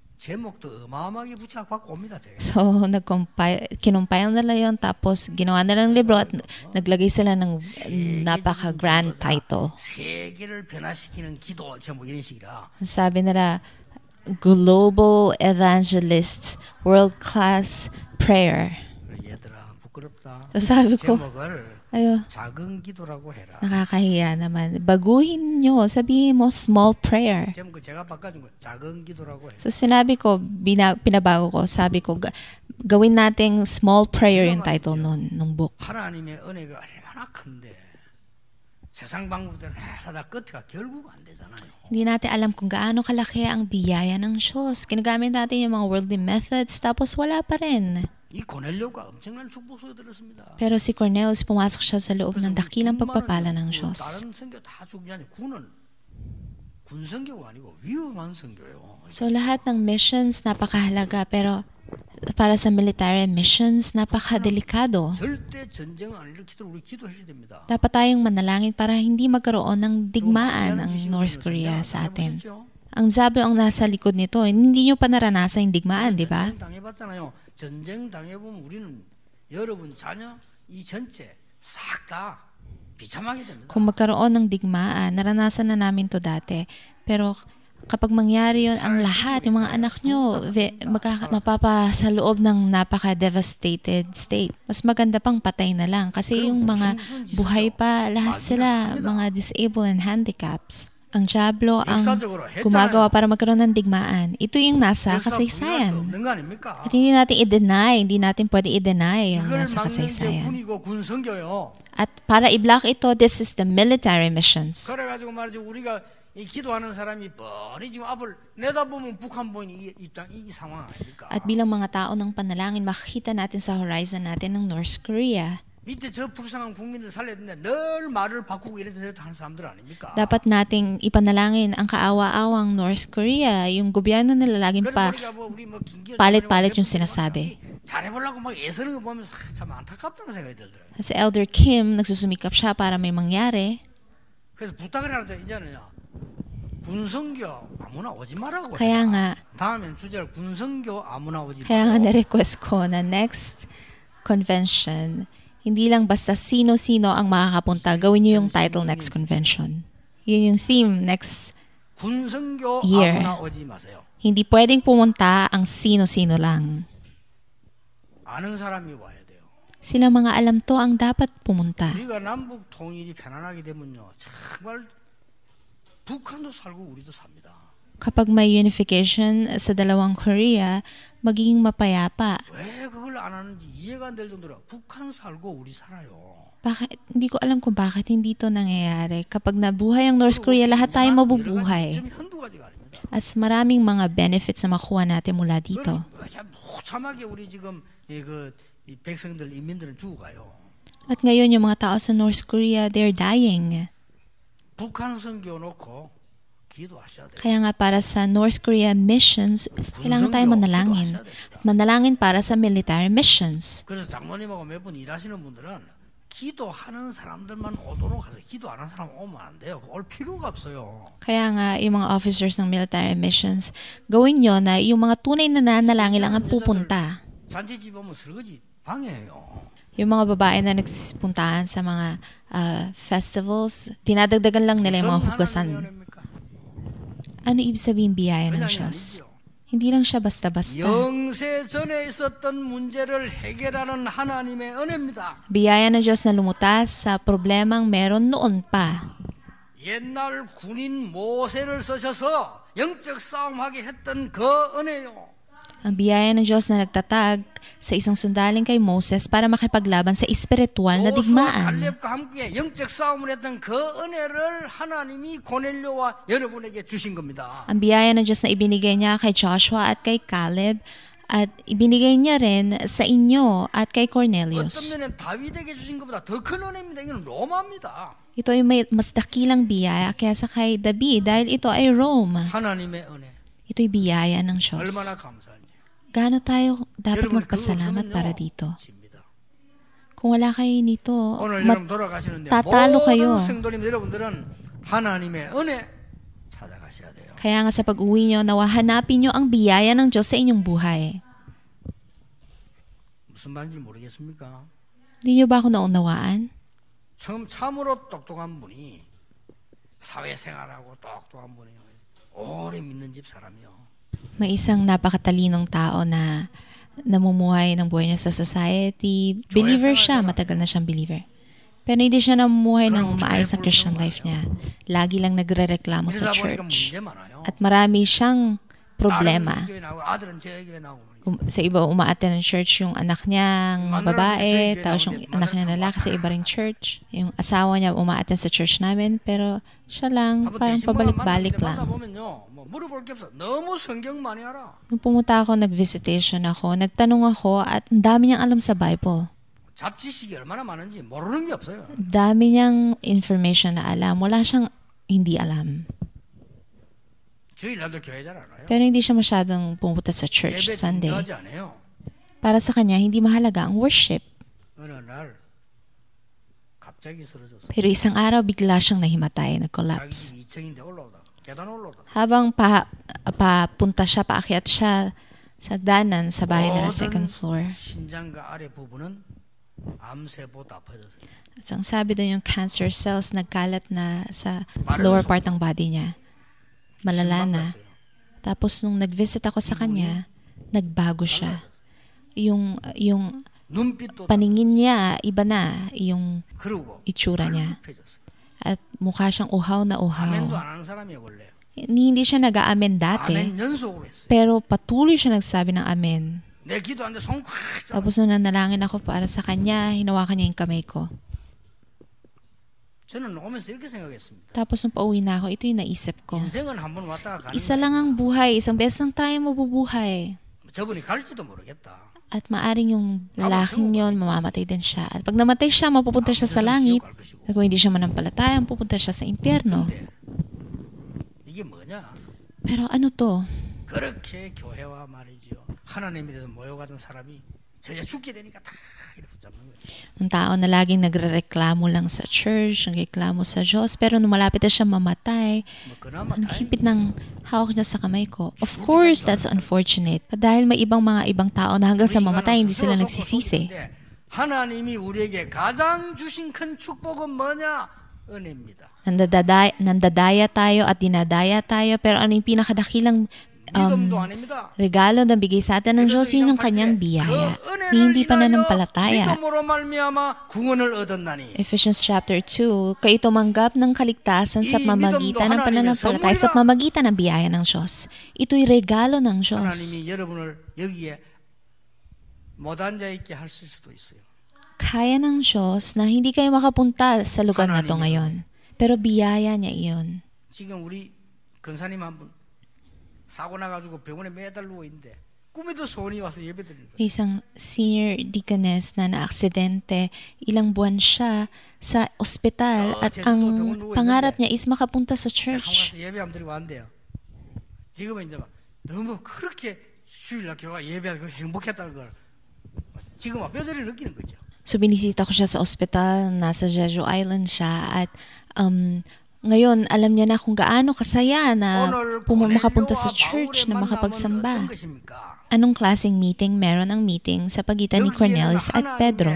S3: So, kinumpile nila yun, tapos ginawa nila ng libro at naglagay sila ng napaka-grand title. Sabi nila, Global Evangelists World Class Prayer. So sabi ko, Ayo,
S4: 작은 기도라고 해라.
S3: nakakahiya naman. Baguhin nyo. Sabihin mo, small prayer.
S4: 지금 제가 바꿔준 거 작은 기도라고 해라.
S3: So sinabi ko, pinabago ko, sabi ko, gawin nating small prayer yung title nung book.
S4: 하나님의 은혜가 얼마나 큰데 세상 방법대로 하다 끝에가 결국 안 되잖아요.
S3: Hindi natin alam kung gaano kalaki ang biyaya ng Diyos. Ginagamit natin yung mga worldly methods, tapos wala pa rin.
S4: 이 고넬료가 엄청난 축복 속에 들었습니다.
S3: Pero si Cornelius, pumasok siya sa loob ng dakilang pagpapala ng Diyos.
S4: 다른 선교 다 중요하니 군은 군 선교가 아니고 위험한 선교예요.
S3: So lahat ng missions napakahalaga, pero para sa military missions, napakadelikado.
S4: 절대 전쟁을 안 일으키도록 우리 기도해야 됩니다.
S3: Dapat tayong manalangin para hindi magkaroon ng digmaan ang North Korea sa atin. Ang Zablo ang nasa likod nito, hindi nyo pa naranasan yung digmaan, di ba?
S4: 전쟁 당해봤잖아요. 전쟁 당해보면 우리는 여러분 자녀 이 전체 싹 다 비참하게 됩니다.
S3: Kung magkaroon ng digmaan, naranasan na namin to dati. Pero kapag mangyari yun, ang lahat, yung mga anak nyo, mapapa sa loob ng napaka-devastated state. Mas maganda pang patay na lang. Kasi yung mga buhay pa, lahat sila, mga disabled and handicaps. Ang Diablo ang gumagawa para magkaroon ng digmaan. Ito yung nasa kasaysayan. At hindi natin i-deny, hindi natin pwede i-deny yung nasa kasaysayan. At para i-block ito, this is the military missions.
S4: 그래가지고 말이죠. 우리가 이 기도하는 사람이 뻔히 지금 앞을 내다보면 북한 보이는 이 상황 아닙니까?
S3: At bilang mga tao ng panalangin, makikita natin sa horizon natin ng North Korea.
S4: 밑에 저 불쌍한 국민들 살려야 되는데 늘 말을 바꾸고 이래서 하는 사람들 아닙니까?
S3: Dapat nating ipanalangin ang kaawa-awang North Korea. Yung gobyerno nila laging palit-palit yung sinasabi.
S4: 잘해보려고 막 애쓰는 거 보면 참 안타깝다는 생각이 들더라고요.
S3: Si Elder Kim, nagsusumikap siya para may mangyari.
S4: 그래서 부탁을 하는데 이제는요. 군성교 아무나 오지 말라고.
S3: Kaya nga,
S4: 다음엔 주제를 군성교 아무나 오지
S3: kaya nga
S4: 마세요.
S3: na-request ko na next convention, hindi lang basta sino-sino ang makakapunta. Gawin niyo yung title next convention. Yun yung theme next
S4: 군성교
S3: year.
S4: 아무나 오지 마세요.
S3: Hindi pwedeng pumunta ang sino-sino lang.
S4: 아는 사람이 와야 돼요.
S3: Sila mga alam to ang dapat pumunta.
S4: 우리가 남북 통일이 편안하게 되면요. 정말 북한도 살고 우리도 삽니다.
S3: Kapag may unification sa dalawang Korea, magiging mapayapa.
S4: 왜 그걸 안 하는지 이해가 안 될 정도로 북한 살고 우리 살아요.
S3: Bakit? Hindi ko alam kung bakit hindi to nangyayari. Kapag nabuhay ang North Korea, lahat tayo mabubuhay.
S4: 한두 가지가 아닙니다.
S3: At maraming mga benefits na makuha natin mula dito.
S4: 무참하게 우리 지금 이 백성들 인민들은 죽어가요.
S3: At ngayon, yung mga tao sa North Korea, they're dying.
S4: 북한 선교 놓고 기도하셔야 돼요.
S3: Kaya nga para sa North Korea missions, kailangan tayo manalangin. At manalangin para sa military missions.
S4: 그래서 장모님하고 몇 분 일하시는 분들은 기도하는 사람들만 오도록 해서 기도 안 하는 사람 오면 안 돼요. 올 필요가 없어요.
S3: Kaya nga, yung mga officers ng military missions, gawin nyo na yung mga tunay na nanalangin lang ang pupunta.
S4: 잔치집 오면 설거지 방해해요.
S3: Yung mga babae na nagpuntahan sa mga festivals, dinadagdagan lang nila yung mga hugasan. Ano ibig sabihin biyaya ng Diyos? Hindi lang siya basta-basta.
S4: 영세 전에 있었던 문제를 해결하는 하나님의 은혜입니다.
S3: Biyaya ng Diyos na lumutas sa problemang meron noon pa.
S4: 옛날 군인 모세를 쓰셔서 영적 싸움하게 했던 그 은혜요.
S3: Ang biyaya ng Diyos na nagtatag sa isang sundaling kay Moses para makipaglaban sa espiritual na digmaan.
S4: 갈렙과 함께 영적 싸움을 했던 그 은혜를 하나님이 고넬료와 여러분에게 주신 겁니다.
S3: Ang biyaya ng Diyos na ibinigay niya kay Joshua at kay Caleb at ibinigay niya rin sa inyo at kay Cornelius.
S4: 어떤 면에 다윗에게 주신 것보다 더 큰 은혜입니다. 이건 로마입니다.
S3: Ito ay may mas dakilang biyaya kaysa kay David dahil ito ay Rome.
S4: 하나님의 은혜.
S3: Ito'y biyaya ng Diyos.
S4: 얼마나 감사한지.
S3: Gaano tayo dapat
S4: 여러분,
S3: magpasalamat
S4: 그거
S3: para
S4: 없으면요,
S3: dito?
S4: 집니다.
S3: Kung wala kayo nito,
S4: 오늘 여러분 돌아가시는데
S3: tatalo kayo.
S4: 모든 성도님 여러분들은 하나님의 은혜 찾아가셔야 돼요.
S3: Kaya nga sa pag-uwi nyo, nawa hanapin nyo ang biyaya ng Diyos sa inyong buhay.
S4: 무슨 말인지 모르겠습니까?
S3: Hindi nyo ba ako naunawaan?
S4: 참으로 똑똑한 분이 사회생활하고 똑똑한 분이 오래 믿는 집 사람이요.
S3: May isang napakatalinong tao na namumuhay ng buhay niya sa society. Believer siya, matagal na siyang believer. Pero hindi siya namuhay ng
S4: 그럼
S3: maayos na
S4: 교회
S3: Christian
S4: 불평
S3: life niya. Lagi lang nagrereklamo sa
S4: 이러다 보니까
S3: church.
S4: 문제 많아요.
S3: At marami siyang problema.
S4: 딸은 이 교회 나오고 아들은 저 교회 나오고.
S3: Sa iba umaattend ng church yung anak niyang babae, tapos yung anak niya lalaki sa iba ring church. Yung asawa niya umaattend sa church namin, pero siya lang, parang pabalik-balik lang.
S4: 보면요, 뭐 물어볼 게 없어. 너무 성경 많이 알아.
S3: Nung pumunta ako, nag-visitation ako, nagtanong ako at ang dami niyang alam sa Bible.
S4: 잡지식이 얼마나 많은지 모르는 게 없어요.
S3: Dami niyang information na alam. Wala siyang hindi alam.
S4: 주일날도 교회 잘 알아요.
S3: Pero hindi siya masyadong pumunta sa church
S4: 예배
S3: Sunday.
S4: 중요하지 않아요.
S3: Para sa kanya, hindi mahalaga ang worship.
S4: 어느 날 갑자기 쓰러졌어.
S3: Pero isang araw, bigla siyang nahimatay, nag-collapse.
S4: 자기 2층인데 올라오다가 계단 올라오다가
S3: Habang papunta siya, paakyat siya sa hagdanan sa bahay nila, second floor.
S4: 신장과 아래 부분은 암세포 다 퍼졌어요.
S3: At ang sabi doon yung cancer cells nagkalat na sa lower part ng body niya. Malala na. Tapos nung nag-visit ako sa kanya, nagbago siya. Yung
S4: 눈빛도
S3: paningin niya, iba na yung
S4: 그러고
S3: itsura niya.
S4: 펴졌어요.
S3: At mukha siyang uhaw na
S4: 아멘도
S3: uhaw.
S4: 안 하는 사람이에요 원래.
S3: Hindi siya nag-aamen dati,
S4: 아멘 연속으로 했어요.
S3: pero patuloy siya nagsabi ng amen.
S4: 내 기도하는데 손 꽉 잡아.
S3: Tapos nung nanalangin ako para sa kanya, hinawakan niya yung kamay ko.
S4: 저는 오면서 이렇게 생각했습니다.
S3: Tapos nung pauwi na ako, ito yung naisip ko.
S4: 인생은 한 번 왔다가 가는
S3: Isa lang ang buhay, isang beses lang tayo mabubuhay.
S4: 저분이 갈지도 모르겠다.
S3: At maaring yung lalaking yon mamamatay din siya. At pag namatay siya, mapupunta siya sa langit. At kung hindi siya manampalataya, pupunta siya sa impyerno.
S4: 근데 이게 뭐냐?
S3: Pero ano to?
S4: 그렇게 교회와 말이지요. 하나님에 대해서 모여가던 사람이 저희가 죽게 되니까 다 이렇게 붙잡는 거예요.
S3: Ang tao na laging nagrereklamo lang sa church, nagreklamo sa Diyos, pero nung malapit na siya mamatay,
S4: 뭐 그나마
S3: ang
S4: 다행히
S3: hipit ng hawak niya sa kamay ko. Of course, that's unfortunate. Dahil may mga ibang tao na hanggang sa mamatay, hindi sila nagsisisi.
S4: 하나님이 우리에게 가장 주신 큰 축복은 뭐냐? 은혜입니다.
S3: Nandadaya tayo at dinadaya tayo, pero ano yung pinakadakilang
S4: 믿음도 아닙니다.
S3: regalo na bigay sa atin ng Diyos, yun yung kanyang biyaya. Hindi pananampalataya.
S4: 믿음으로 말미암아 구원을 얻었나니.
S3: Ephesians chapter 2, kayo tumanggap ng kaligtasan sa pamamagitan ng pananampalataya, sa pamamagitan ng biyaya ng Diyos. Ito'y regalo ng Diyos.
S4: 하나님이 여러분을 여기에 못 앉아 있게 하실 수도 있어요.
S3: Kaya ng Diyos na hindi kayo makapunta sa lugar na to ngayon. Pero biyaya niya iyon.
S4: 지금 우리 근사님 한 분 사고 나가지고 병원에 매달 누워 있는데 꿈에도 소원이 와서 예배드리는 거예요.
S3: May isang senior deaconess na naaksidente, ilang buwan siya sa ospital at ang pangarap niya is makapunta sa church.
S4: 한국에서 예배 한번 드리고 왔는데요. 지금은 이제 막 너무 그렇게 주일날 교회가 예배하고 행복했다는 걸 지금 막 뼈저리 느끼는 거죠.
S3: So binisita ko siya sa ospital, nasa Jeju Island siya at ngayon alam niya na kung gaano kasaya na makapunta sa church na makapagsamba. Anong klaseng meeting meron ang meeting sa pagitan ni Cornelius at Pedro?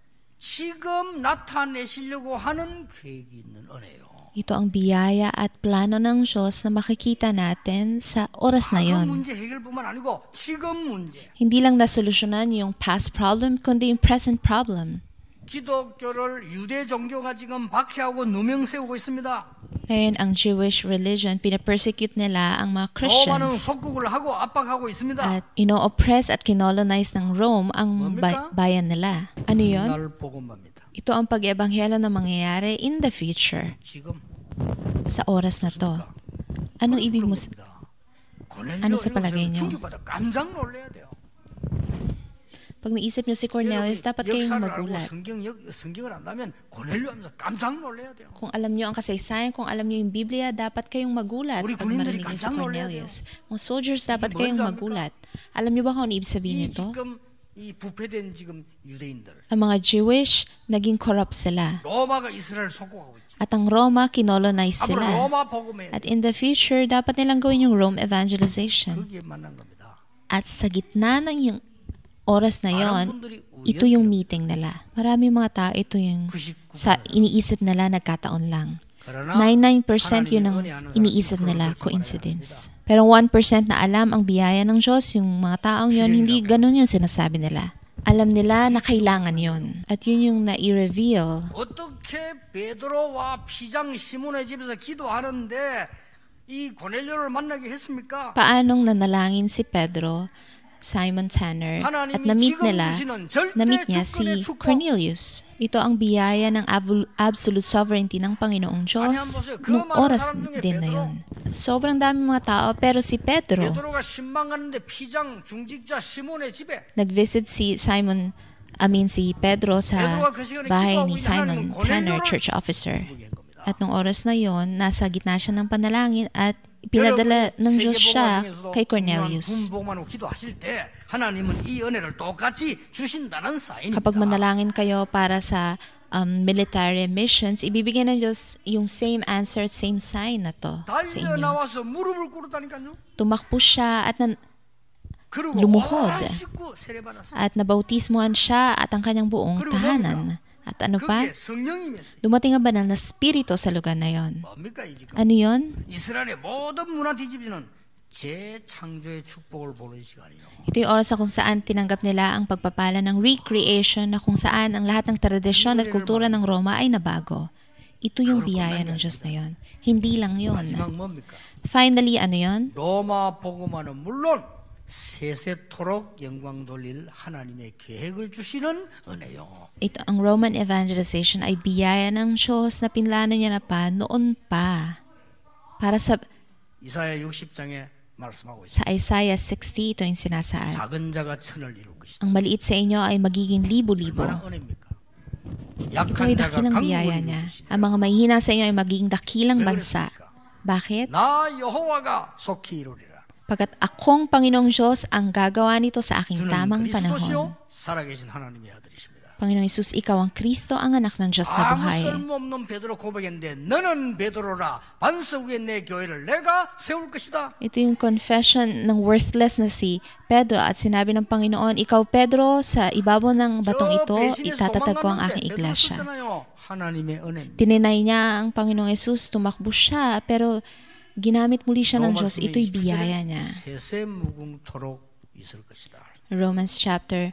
S4: 지금 나타내시려고 하는 계획이 있는 은혜요.
S3: Ito ang biyaya at plano ng Diyos na makikita natin sa oras na yon.
S4: 문제 해결뿐만 아니고 지금 문제.
S3: Hindi lang nasolusyonan yung past problem, kundi yung present problem.
S4: 기독교를 유대 종교가 지금 박해하고 누명 세우고 있습니다.
S3: Ngayon, ang Jewish religion, pinapersecute nila ang mga
S4: 로마는
S3: Christians.
S4: 속국을 하고 압박하고 있습니다.
S3: At ino-oppress at kinolonize ng Rome ang
S4: 뭡니까?
S3: bayan nila. Ano yon?
S4: 날 복음합니다.
S3: Ito ang pag-ebanghelo na mangyayari in the future,
S4: 지금
S3: sa oras na to. Anong ibig mo ano sa palagay niyo?
S4: 충격받아 깜짝 놀라야 돼요.
S3: Pag naisip niyo si Cornelius, dapat kayong magulat.
S4: 성경을 안다면 고넬료 하면서 깜짝 놀라야 돼요.
S3: Kung alam niyo ang kasaysayan, kung alam niyo yung Biblia, dapat kayong magulat
S4: 우리
S3: pag
S4: 군인들이
S3: marinig niyo si
S4: 깜짝 놀라야
S3: Cornelius. Mga soldiers, dapat
S4: 이게
S3: kayong
S4: 뭔지
S3: magulat. Alam niyo ba kung ano ibig sabihin
S4: 이
S3: nito?
S4: 지금 이 부패된 지금 유대인들
S3: Ang mga Jewish, naging corrupt sila.
S4: 로마가 이스라엘 속국하고 있지.
S3: At ang Roma, kinolonize
S4: 앞으로
S3: sila.
S4: 로마 복음에
S3: At in the future, dapat nilang gawin yung Rome evangelization.
S4: 거기에 만난 겁니다.
S3: At sa gitna ng yung oras na
S4: 많은
S3: yon,
S4: 분들이
S3: ito yung meeting nila. Maraming mga tao, ito yung
S4: 99%
S3: sa iniisip nila nagkataon lang.
S4: 그러나
S3: 99% yun ang iniisip nila, coincidence. Pero 1% na alam ang biyaya ng Diyos, yung mga taong yun, hindi ganun yung sinasabi nila. Alam nila na kailangan yun. At yun yung na-i-reveal.
S4: 어떻게 베드로와 피장 시몬의 집에서 기도하는데 이 고넬료를 만나게 했습니까?
S3: Paanong nanalangin si Pedro, Simon Tanner, at na-meet niya si Cornelius. Ito ang biyaya ng absolute sovereignty ng Panginoong Diyos noong oras din na yun. Sobrang dami mga tao, pero si Pedro,
S4: 베드로가 신방 가는데 피장 중직자 시몬의 집에
S3: nag-visit si Pedro sa bahay ni Simon Tanner, church officer. At nung oras na yon, nasa gitna siya ng panalangin at pinadala ng Diyos siya kay Cornelius.
S4: 하나님은 이 은혜를 똑같이 주신다는 사인입니다.
S3: Kapag manalangin kayo para sa military missions, ibibigay ng Diyos yung same answer, same sign na to sa inyo.
S4: 나와서 무릎을 꿇었다니까요.
S3: Tumakbo siya at lumuhod at nabautismohan siya at ang kanyang buong tahanan. At ano pa? Dumating ang banal na spirito sa lugar na yon. Ano yon?
S4: 이스라엘의 모든 문화 뒤집기는 재창조의 축복을 보는 시간이요.
S3: Ito yung oras kung saan tinanggap nila ang pagpapala ng recreation na kung saan ang lahat ng tradisyon at kultura ng Roma ay nabago. Ito yung biyaya ng Diyos na yon. Hindi lang yon. Finally, ano yon?
S4: 로마 복음화는 물론 세세토록 영광 돌릴 하나님의 계획을 주시는 은혜요.
S3: Ito ang Roman evangelization ay biyaya ng Diyos na pinlano niya na pa noon pa. Para sa
S4: 이사야 60장에 말씀하고 있습니다.
S3: Sa Isaiah 60, ito yung sinasaad.
S4: 작은 자가 천을 이룰 것이다.
S3: Ang maliit sa inyo ay magiging libo-libo.
S4: 얼마나 은혜입니까?
S3: Ito ay dakilang biyaya niya. Ang mga mahihina sa inyo ay magiging dakilang bansa. Bakit?
S4: 나 여호와가 속히 이루리라.
S3: Pagkat akong Panginoong Diyos ang gagawa nito sa aking
S4: 주는
S3: tamang panahon.
S4: 그리스도시요 살아계신 하나님의 아들이십니다.
S3: Panginoong Isus, ikaw ang Kristo, ang anak ng Diyos na
S4: 아무
S3: buhay.
S4: 쓸모없는 베드로 고백인데 너는 베드로라 반석 위에 내 교회를 내가 세울 것이다.
S3: Ito yung confession ng worthless na si Pedro at sinabi ng Panginoon, ikaw Pedro, sa ibabaw ng batong ito, itatatag ko ang aking iglesia.
S4: 하나님의 은혜입니다.
S3: Tininay niya ang Panginoong Isus, tumakbo siya, pero ginamit muli siya ng Diyos. Ito'y biyaya niya.
S4: 세세무궁토록 있을 것이다.
S3: Romans chapter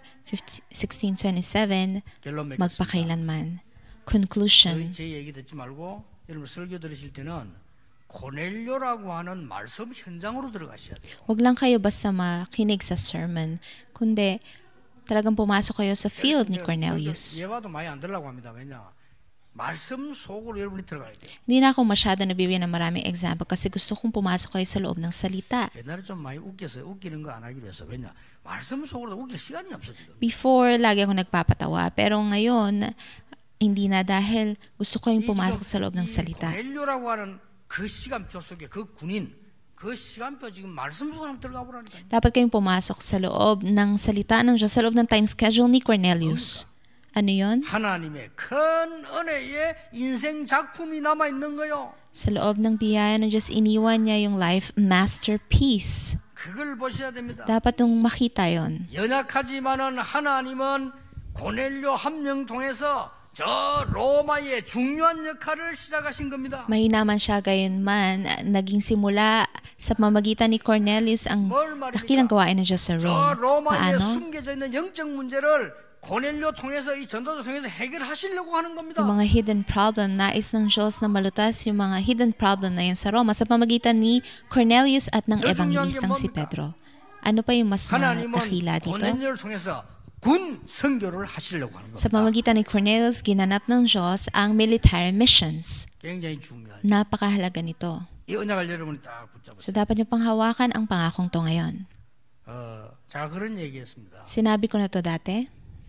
S3: 16:27, magpakailanman. Conclusion.
S4: 제 얘기 듣지 말고 여러분 설교 들으실 때는 고넬료라고 하는 말씀 현장으로 들어가셔야 돼요.
S3: Huwag lang kayo basta makinig sa sermon, kundi talagang pumasok kayo sa field ni Cornelius.
S4: 예화도 많이 안 들으려고 합니다. 왜냐? 말씀 속으로 여러분이 들어가야 돼요.
S3: Hindi na ako masyado nabibigyan ng maraming example kasi gusto kong pumasok kayo sa loob ng salita.
S4: 옛날에 좀 많이 웃겼어요. 웃기는 거 안 하기로 했어. 왜냐? 말씀 속으로 웃길 시간이 없어 지금.
S3: Before, lagi ako nagpapatawa. Pero ngayon, hindi na dahil gusto ko yung pumasok sa loob ng salita.
S4: 고넬료라고 하는 그 시간표 속에 그 군인 그 시간표 지금 말씀 속으로 한번 들어가 보라니까요.
S3: Dapat kayong pumasok sa loob ng salita ng Diyos, sa loob ng time schedule ni Cornelius. Ano yun?
S4: 하나님의 큰 은혜의 인생 작품이 남아 있는 거요.
S3: Sa loob ng biyaya ng Diyos, iniwan niya yung life masterpiece.
S4: 그걸 보셔야 됩니다.
S3: Dapat nung makita yon.
S4: 연약하지만은 하나님은 고넬료 한 명 통해서 저 로마의 중요한 역할을 시작하신 겁니다.
S3: Mahinaman siya gayon man, naging simula sa pamamagitan ni Cornelius ang dakilang gawain ng Diyos sa
S4: 저
S3: Rome.
S4: 로마에
S3: Paano?
S4: 숨겨져 있는 영적 문제를 고넬료 통해서 이 전도자 통해서 해결하시려고 하는 겁니다.
S3: Yung mga hidden problem, nais ng Diyos na malutas yung mga hidden problem na yun sa Roma sa pamagitan ni Cornelius at ng evangelistang si Pedro. Ano pa yung mas
S4: 하나님은
S3: dakila dito?
S4: 고넬료를 통해서 군 선교를 하시려고 하는
S3: Sa
S4: 겁니다.
S3: pamagitan ni Cornelius, ginanap ng Diyos ang military missions.
S4: 굉장히 중요하죠.
S3: Napakahalaga nito.
S4: 이 언약을 여러분이 딱 붙잡으세요.
S3: So dapat niyo panghawakan ang pangakong to ngayon.
S4: 제가 그런 얘기했습니다.
S3: Sinabi ko na to dati.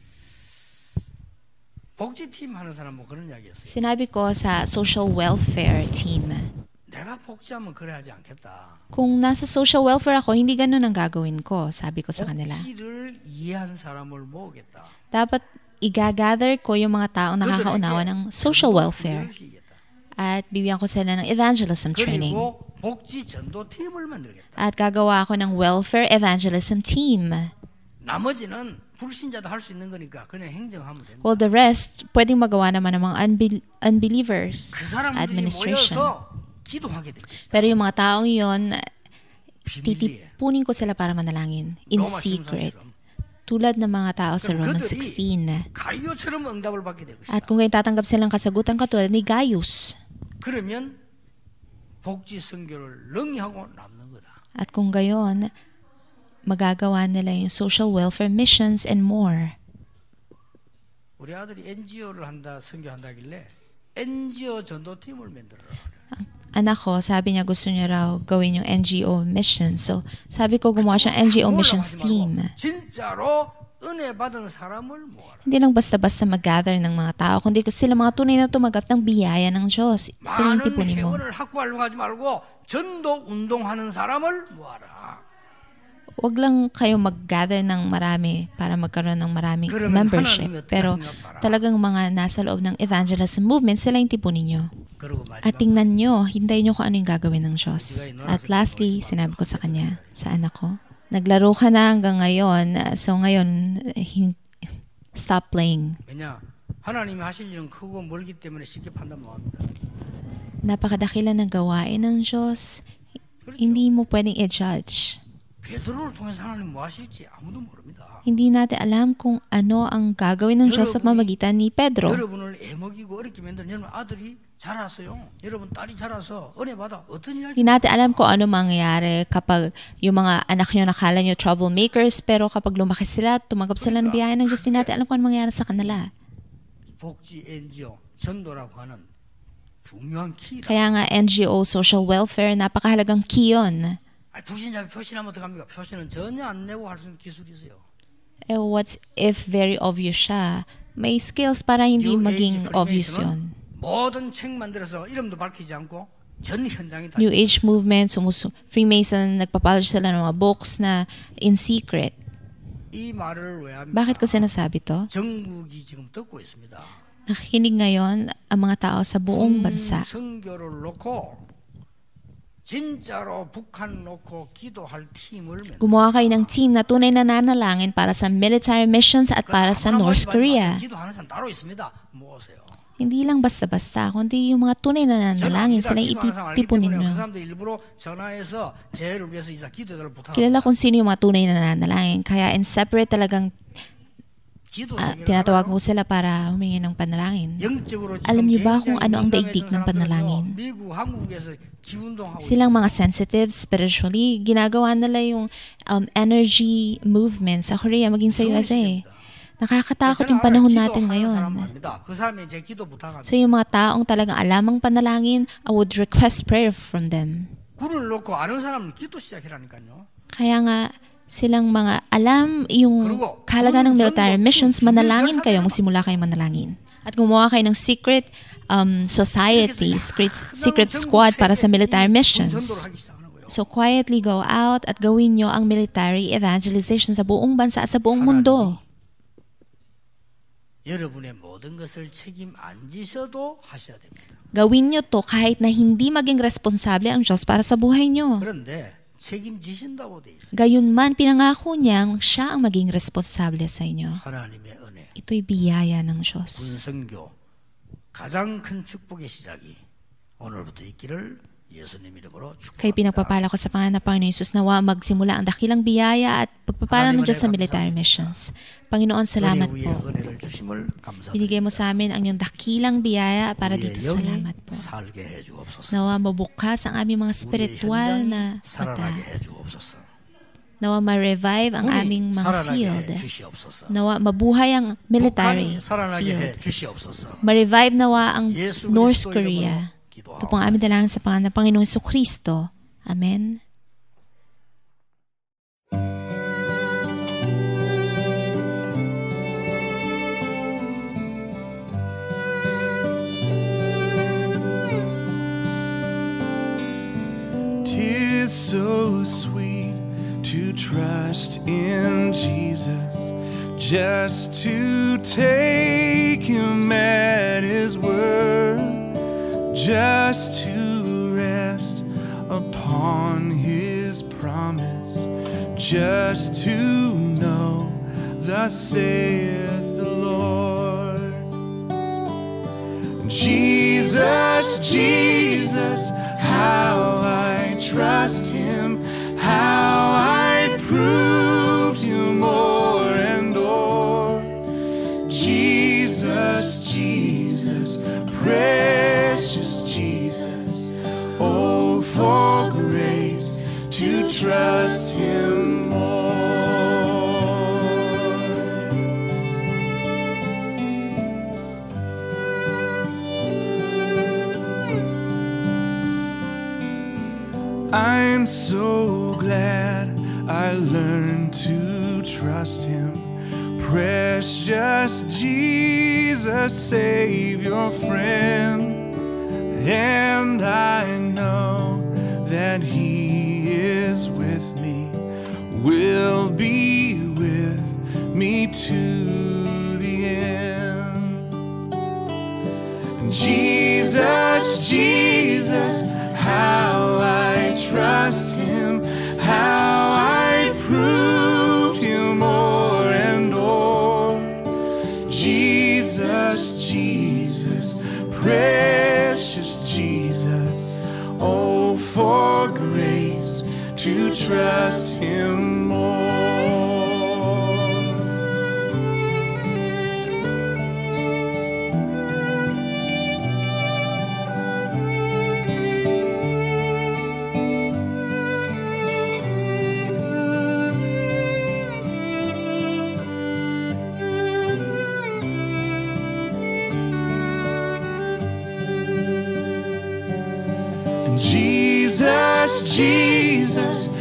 S4: 복지팀 하는 사람 뭐 그런 이야기했어요.
S3: Sinabi ko sa social welfare team.
S4: 내가 복지하면 그래 하지 않겠다.
S3: Kung nasa social welfare ako, hindi ganun ang gagawin ko, sabi ko sa kanila.
S4: 복지를 이해하는 사람을 모으겠다.
S3: Dapat i-gather ko yung mga taong nakakaunawa ng social welfare at bibigyan ko sila ng evangelism training.
S4: 그리고 복지 전도팀을 만들겠다.
S3: At gagawa ako ng welfare evangelism team.
S4: 나머지는 불신자도 할 수 있는 거니까 그냥 행정하면 된다.
S3: Well, the rest, pwedeng magawa naman ng mga unbelievers
S4: 그 사람들이
S3: administration.
S4: 모여서 기도하게 될 것이다.
S3: Pero yung mga taong yon,
S4: 비밀리에
S3: titipunin ko sila para manalangin in
S4: 로마
S3: secret.
S4: 심상처럼
S3: tulad ng mga tao sa
S4: 그럼
S3: Romans
S4: 그들이
S3: 16.
S4: 가이오처럼 응답을 받게 될 것이다.
S3: At kung kayo tatanggap silang kasagutan katulad ni Gaius.
S4: 그러면 복지 선교를 능히하고 남는 거다.
S3: At kung gayon, magagawa nila yung social welfare missions and more.
S4: 우리 아들이 NGO를 한다, 선교한다길래 NGO 전도팀을 만들어라.
S3: Anak ko, sabi niya gusto niya raw gawin yung NGO mission. So, sabi ko gumawa siya ng NGO missions team.
S4: 진짜로 은혜 받은 사람을 모아라.
S3: Hindi lang basta-basta mag-gather ng mga tao, kundi sila mga tunay na tumagat ng biyaya ng Diyos. Sila yung
S4: 많은
S3: tipunin mo.
S4: 회원을 확보하려고 하지 말고 전도 운동하는 사람을 모아라.
S3: Huwag lang kayo mag-gather ng marami para magkaroon ng maraming
S4: 그러면
S3: membership.
S4: 하나님이 어떻게
S3: Pero
S4: 생각하라.
S3: talagang mga nasa loob ng evangelism movement, sila yung tipunin nyo.
S4: 그리고
S3: At
S4: 마지막
S3: tingnan nyo, hintayin nyo kung ano yung gagawin ng Diyos. At lastly, sinabi ko sa kanya, sa anak ko, naglaro ka na hanggang ngayon, so ngayon, stop playing.
S4: 왜냐 하나님이 하실 일은 크고 멀기 때문에 쉽게 판단 못합니다.
S3: Napakadakila ng gawain ng Diyos, hindi mo pwedeng i-judge.
S4: 베드로를 통해서 하나님 뭐 하실지 아무도 모릅니다.
S3: Hindi natin alam kung ano ang gagawin ng Diyos sa pamamagitan ni Pedro.
S4: 여러분을 애먹이고 어렵게 만든 여러분 아들이 자라서요. 여러분 딸이 자라서 은혜 받아 어떤 일 할지
S3: Hindi natin alam kung ano mangyayari kapag yung mga anak nyo nakala nyo troublemakers, pero kapag lumaki sila, tumanggap sila ng biyaya ng Diyos, hindi natin alam kung ano mangyayari sa kanila.
S4: 복지 NGO 전도라고 하는 중요한 키다.
S3: Kaya nga NGO, social welfare, napakahalagang key yun.
S4: 아니, 불신자 표시하면 어떡합니까? 표시는 전혀 안 내고 할 수 있는 기술이 있어요.
S3: Eh, what if very obvious siya? May skills para hindi
S4: New
S3: maging
S4: Age
S3: obvious
S4: Freemason은
S3: yun.
S4: 모든 책 만들어서 이름도 밝히지 않고 전 현장이 다
S3: New Age movement, Freemason, nagpapublish sila ng mga books na in secret.
S4: 이 말을 왜 합니까?
S3: Bakit ko sinasabi to?
S4: 전국이 지금 듣고 있습니다.
S3: Nakikinig ngayon ang mga tao sa buong bansa.
S4: 선교를 놓고 진짜로 북한 놓고 기도할 팀을 만들어.
S3: Gumawa kayo ng team na tunay na nanalangin para sa military missions at para sa North Korea.
S4: 기도하는 사람 따로 있습니다. 모으세요.
S3: Hindi lang basta-basta, kundi yung mga tunay na nanalangin, sila yung itipunin
S4: 그
S3: nyo.
S4: 사람들 일부러 전화해서 재해를 위해서 이사 기도를 부탁합니다.
S3: Kilala kung sino yung mga tunay na nanalangin. Kaya in separate talagang
S4: 기도
S3: tinatawag ko sila para humingi ng panalangin.
S4: 영적으로 지금
S3: Alam niyo ba kung
S4: 굉장히
S3: ano ang
S4: 민감해진
S3: daigdig ng
S4: 사람들은요,
S3: panalangin?
S4: 미국, 한국에서 기운동하고
S3: Silang mga sensitive spiritually, ginagawa nila yung energy movement sa Korea, maging sa USA. Nakakatakot yung panahon natin ngayon.
S4: 그 사람이 제 기도 부탁합니다.
S3: So yung mga taong talagang alamang panalangin, I would request prayer from them.
S4: 군을 놓고 아는 사람은 기도 시작이라니까요.
S3: Kaya nga, silang mga alam yung kahalaga ng military missions, manalangin kayo, magsimula kayo manalangin. At gumawa kayo ng secret society, secret squad para sa military missions. So quietly go out at gawin nyo ang military evangelization sa buong bansa at sa buong mundo.
S4: 여러분의 모든 것을 책임 안 지셔도 하셔야 됩니다.
S3: Gawin nyo to kahit na hindi maging responsable ang Diyos para sa buhay nyo.
S4: 그런데 책임지신다고 돼 있어요.
S3: Gayunman, pinangako niyang siya ang maging responsable sa inyo.
S4: 하나님의 은혜,
S3: Ito'y biyaya ng Diyos.
S4: 군선교 가장 큰 축복의 시작이 오늘부터 있기를 예수님 이름으로
S3: Kaya
S4: 축복합니다.
S3: pinagpapala ko sa pangalan ng Panginoon Jesus nawa magsimula ang dakilang biyaya at pagpapala ng Diyos sa military missions. Panginoon, salamat
S4: 은혜 위에
S3: po.
S4: 은혜를 주심을
S3: Binigay mo
S4: 감사드립니다.
S3: sa amin ang iyong dakilang biyaya para
S4: 우리의
S3: dito.
S4: 영이
S3: Salamat po.
S4: 살게 해주옵소서.
S3: Nawa mabukas ang aming mga
S4: 우리의
S3: spiritual
S4: 현장이
S3: na
S4: 살아나게
S3: mata.
S4: 해주옵소서.
S3: Nawa ma-revive ang aming
S4: 군이
S3: mga
S4: 살아나게
S3: field.
S4: 해주시옵소서.
S3: Nawa mabuhay ang military
S4: 북한이 살아나게
S3: field.
S4: 해주시옵소서.
S3: Ma-revive nawa ang
S4: 예수
S3: North
S4: 그리스도
S3: Korea.
S4: 이름으로
S3: Ito po ang aming dalangin sa pangalan ng Panginoong Jesucristo. Amen.
S5: Tis so sweet to trust in Jesus, just to take him at his word, just to rest upon his promise, just to know thus saith the Lord. Jesus, Jesus, how I trust him, how I proved you more and trust Him more. I'm so glad I learned to trust Him. Precious Jesus, Savior, friend. And I know that He is with me, will be with me to the end. Jesus, Jesus, how I trust Him, how I proved Him o'er and o'er. Jesus, Jesus, precious Jesus, oh, for grace to trust Him more. Jesus, Jesus,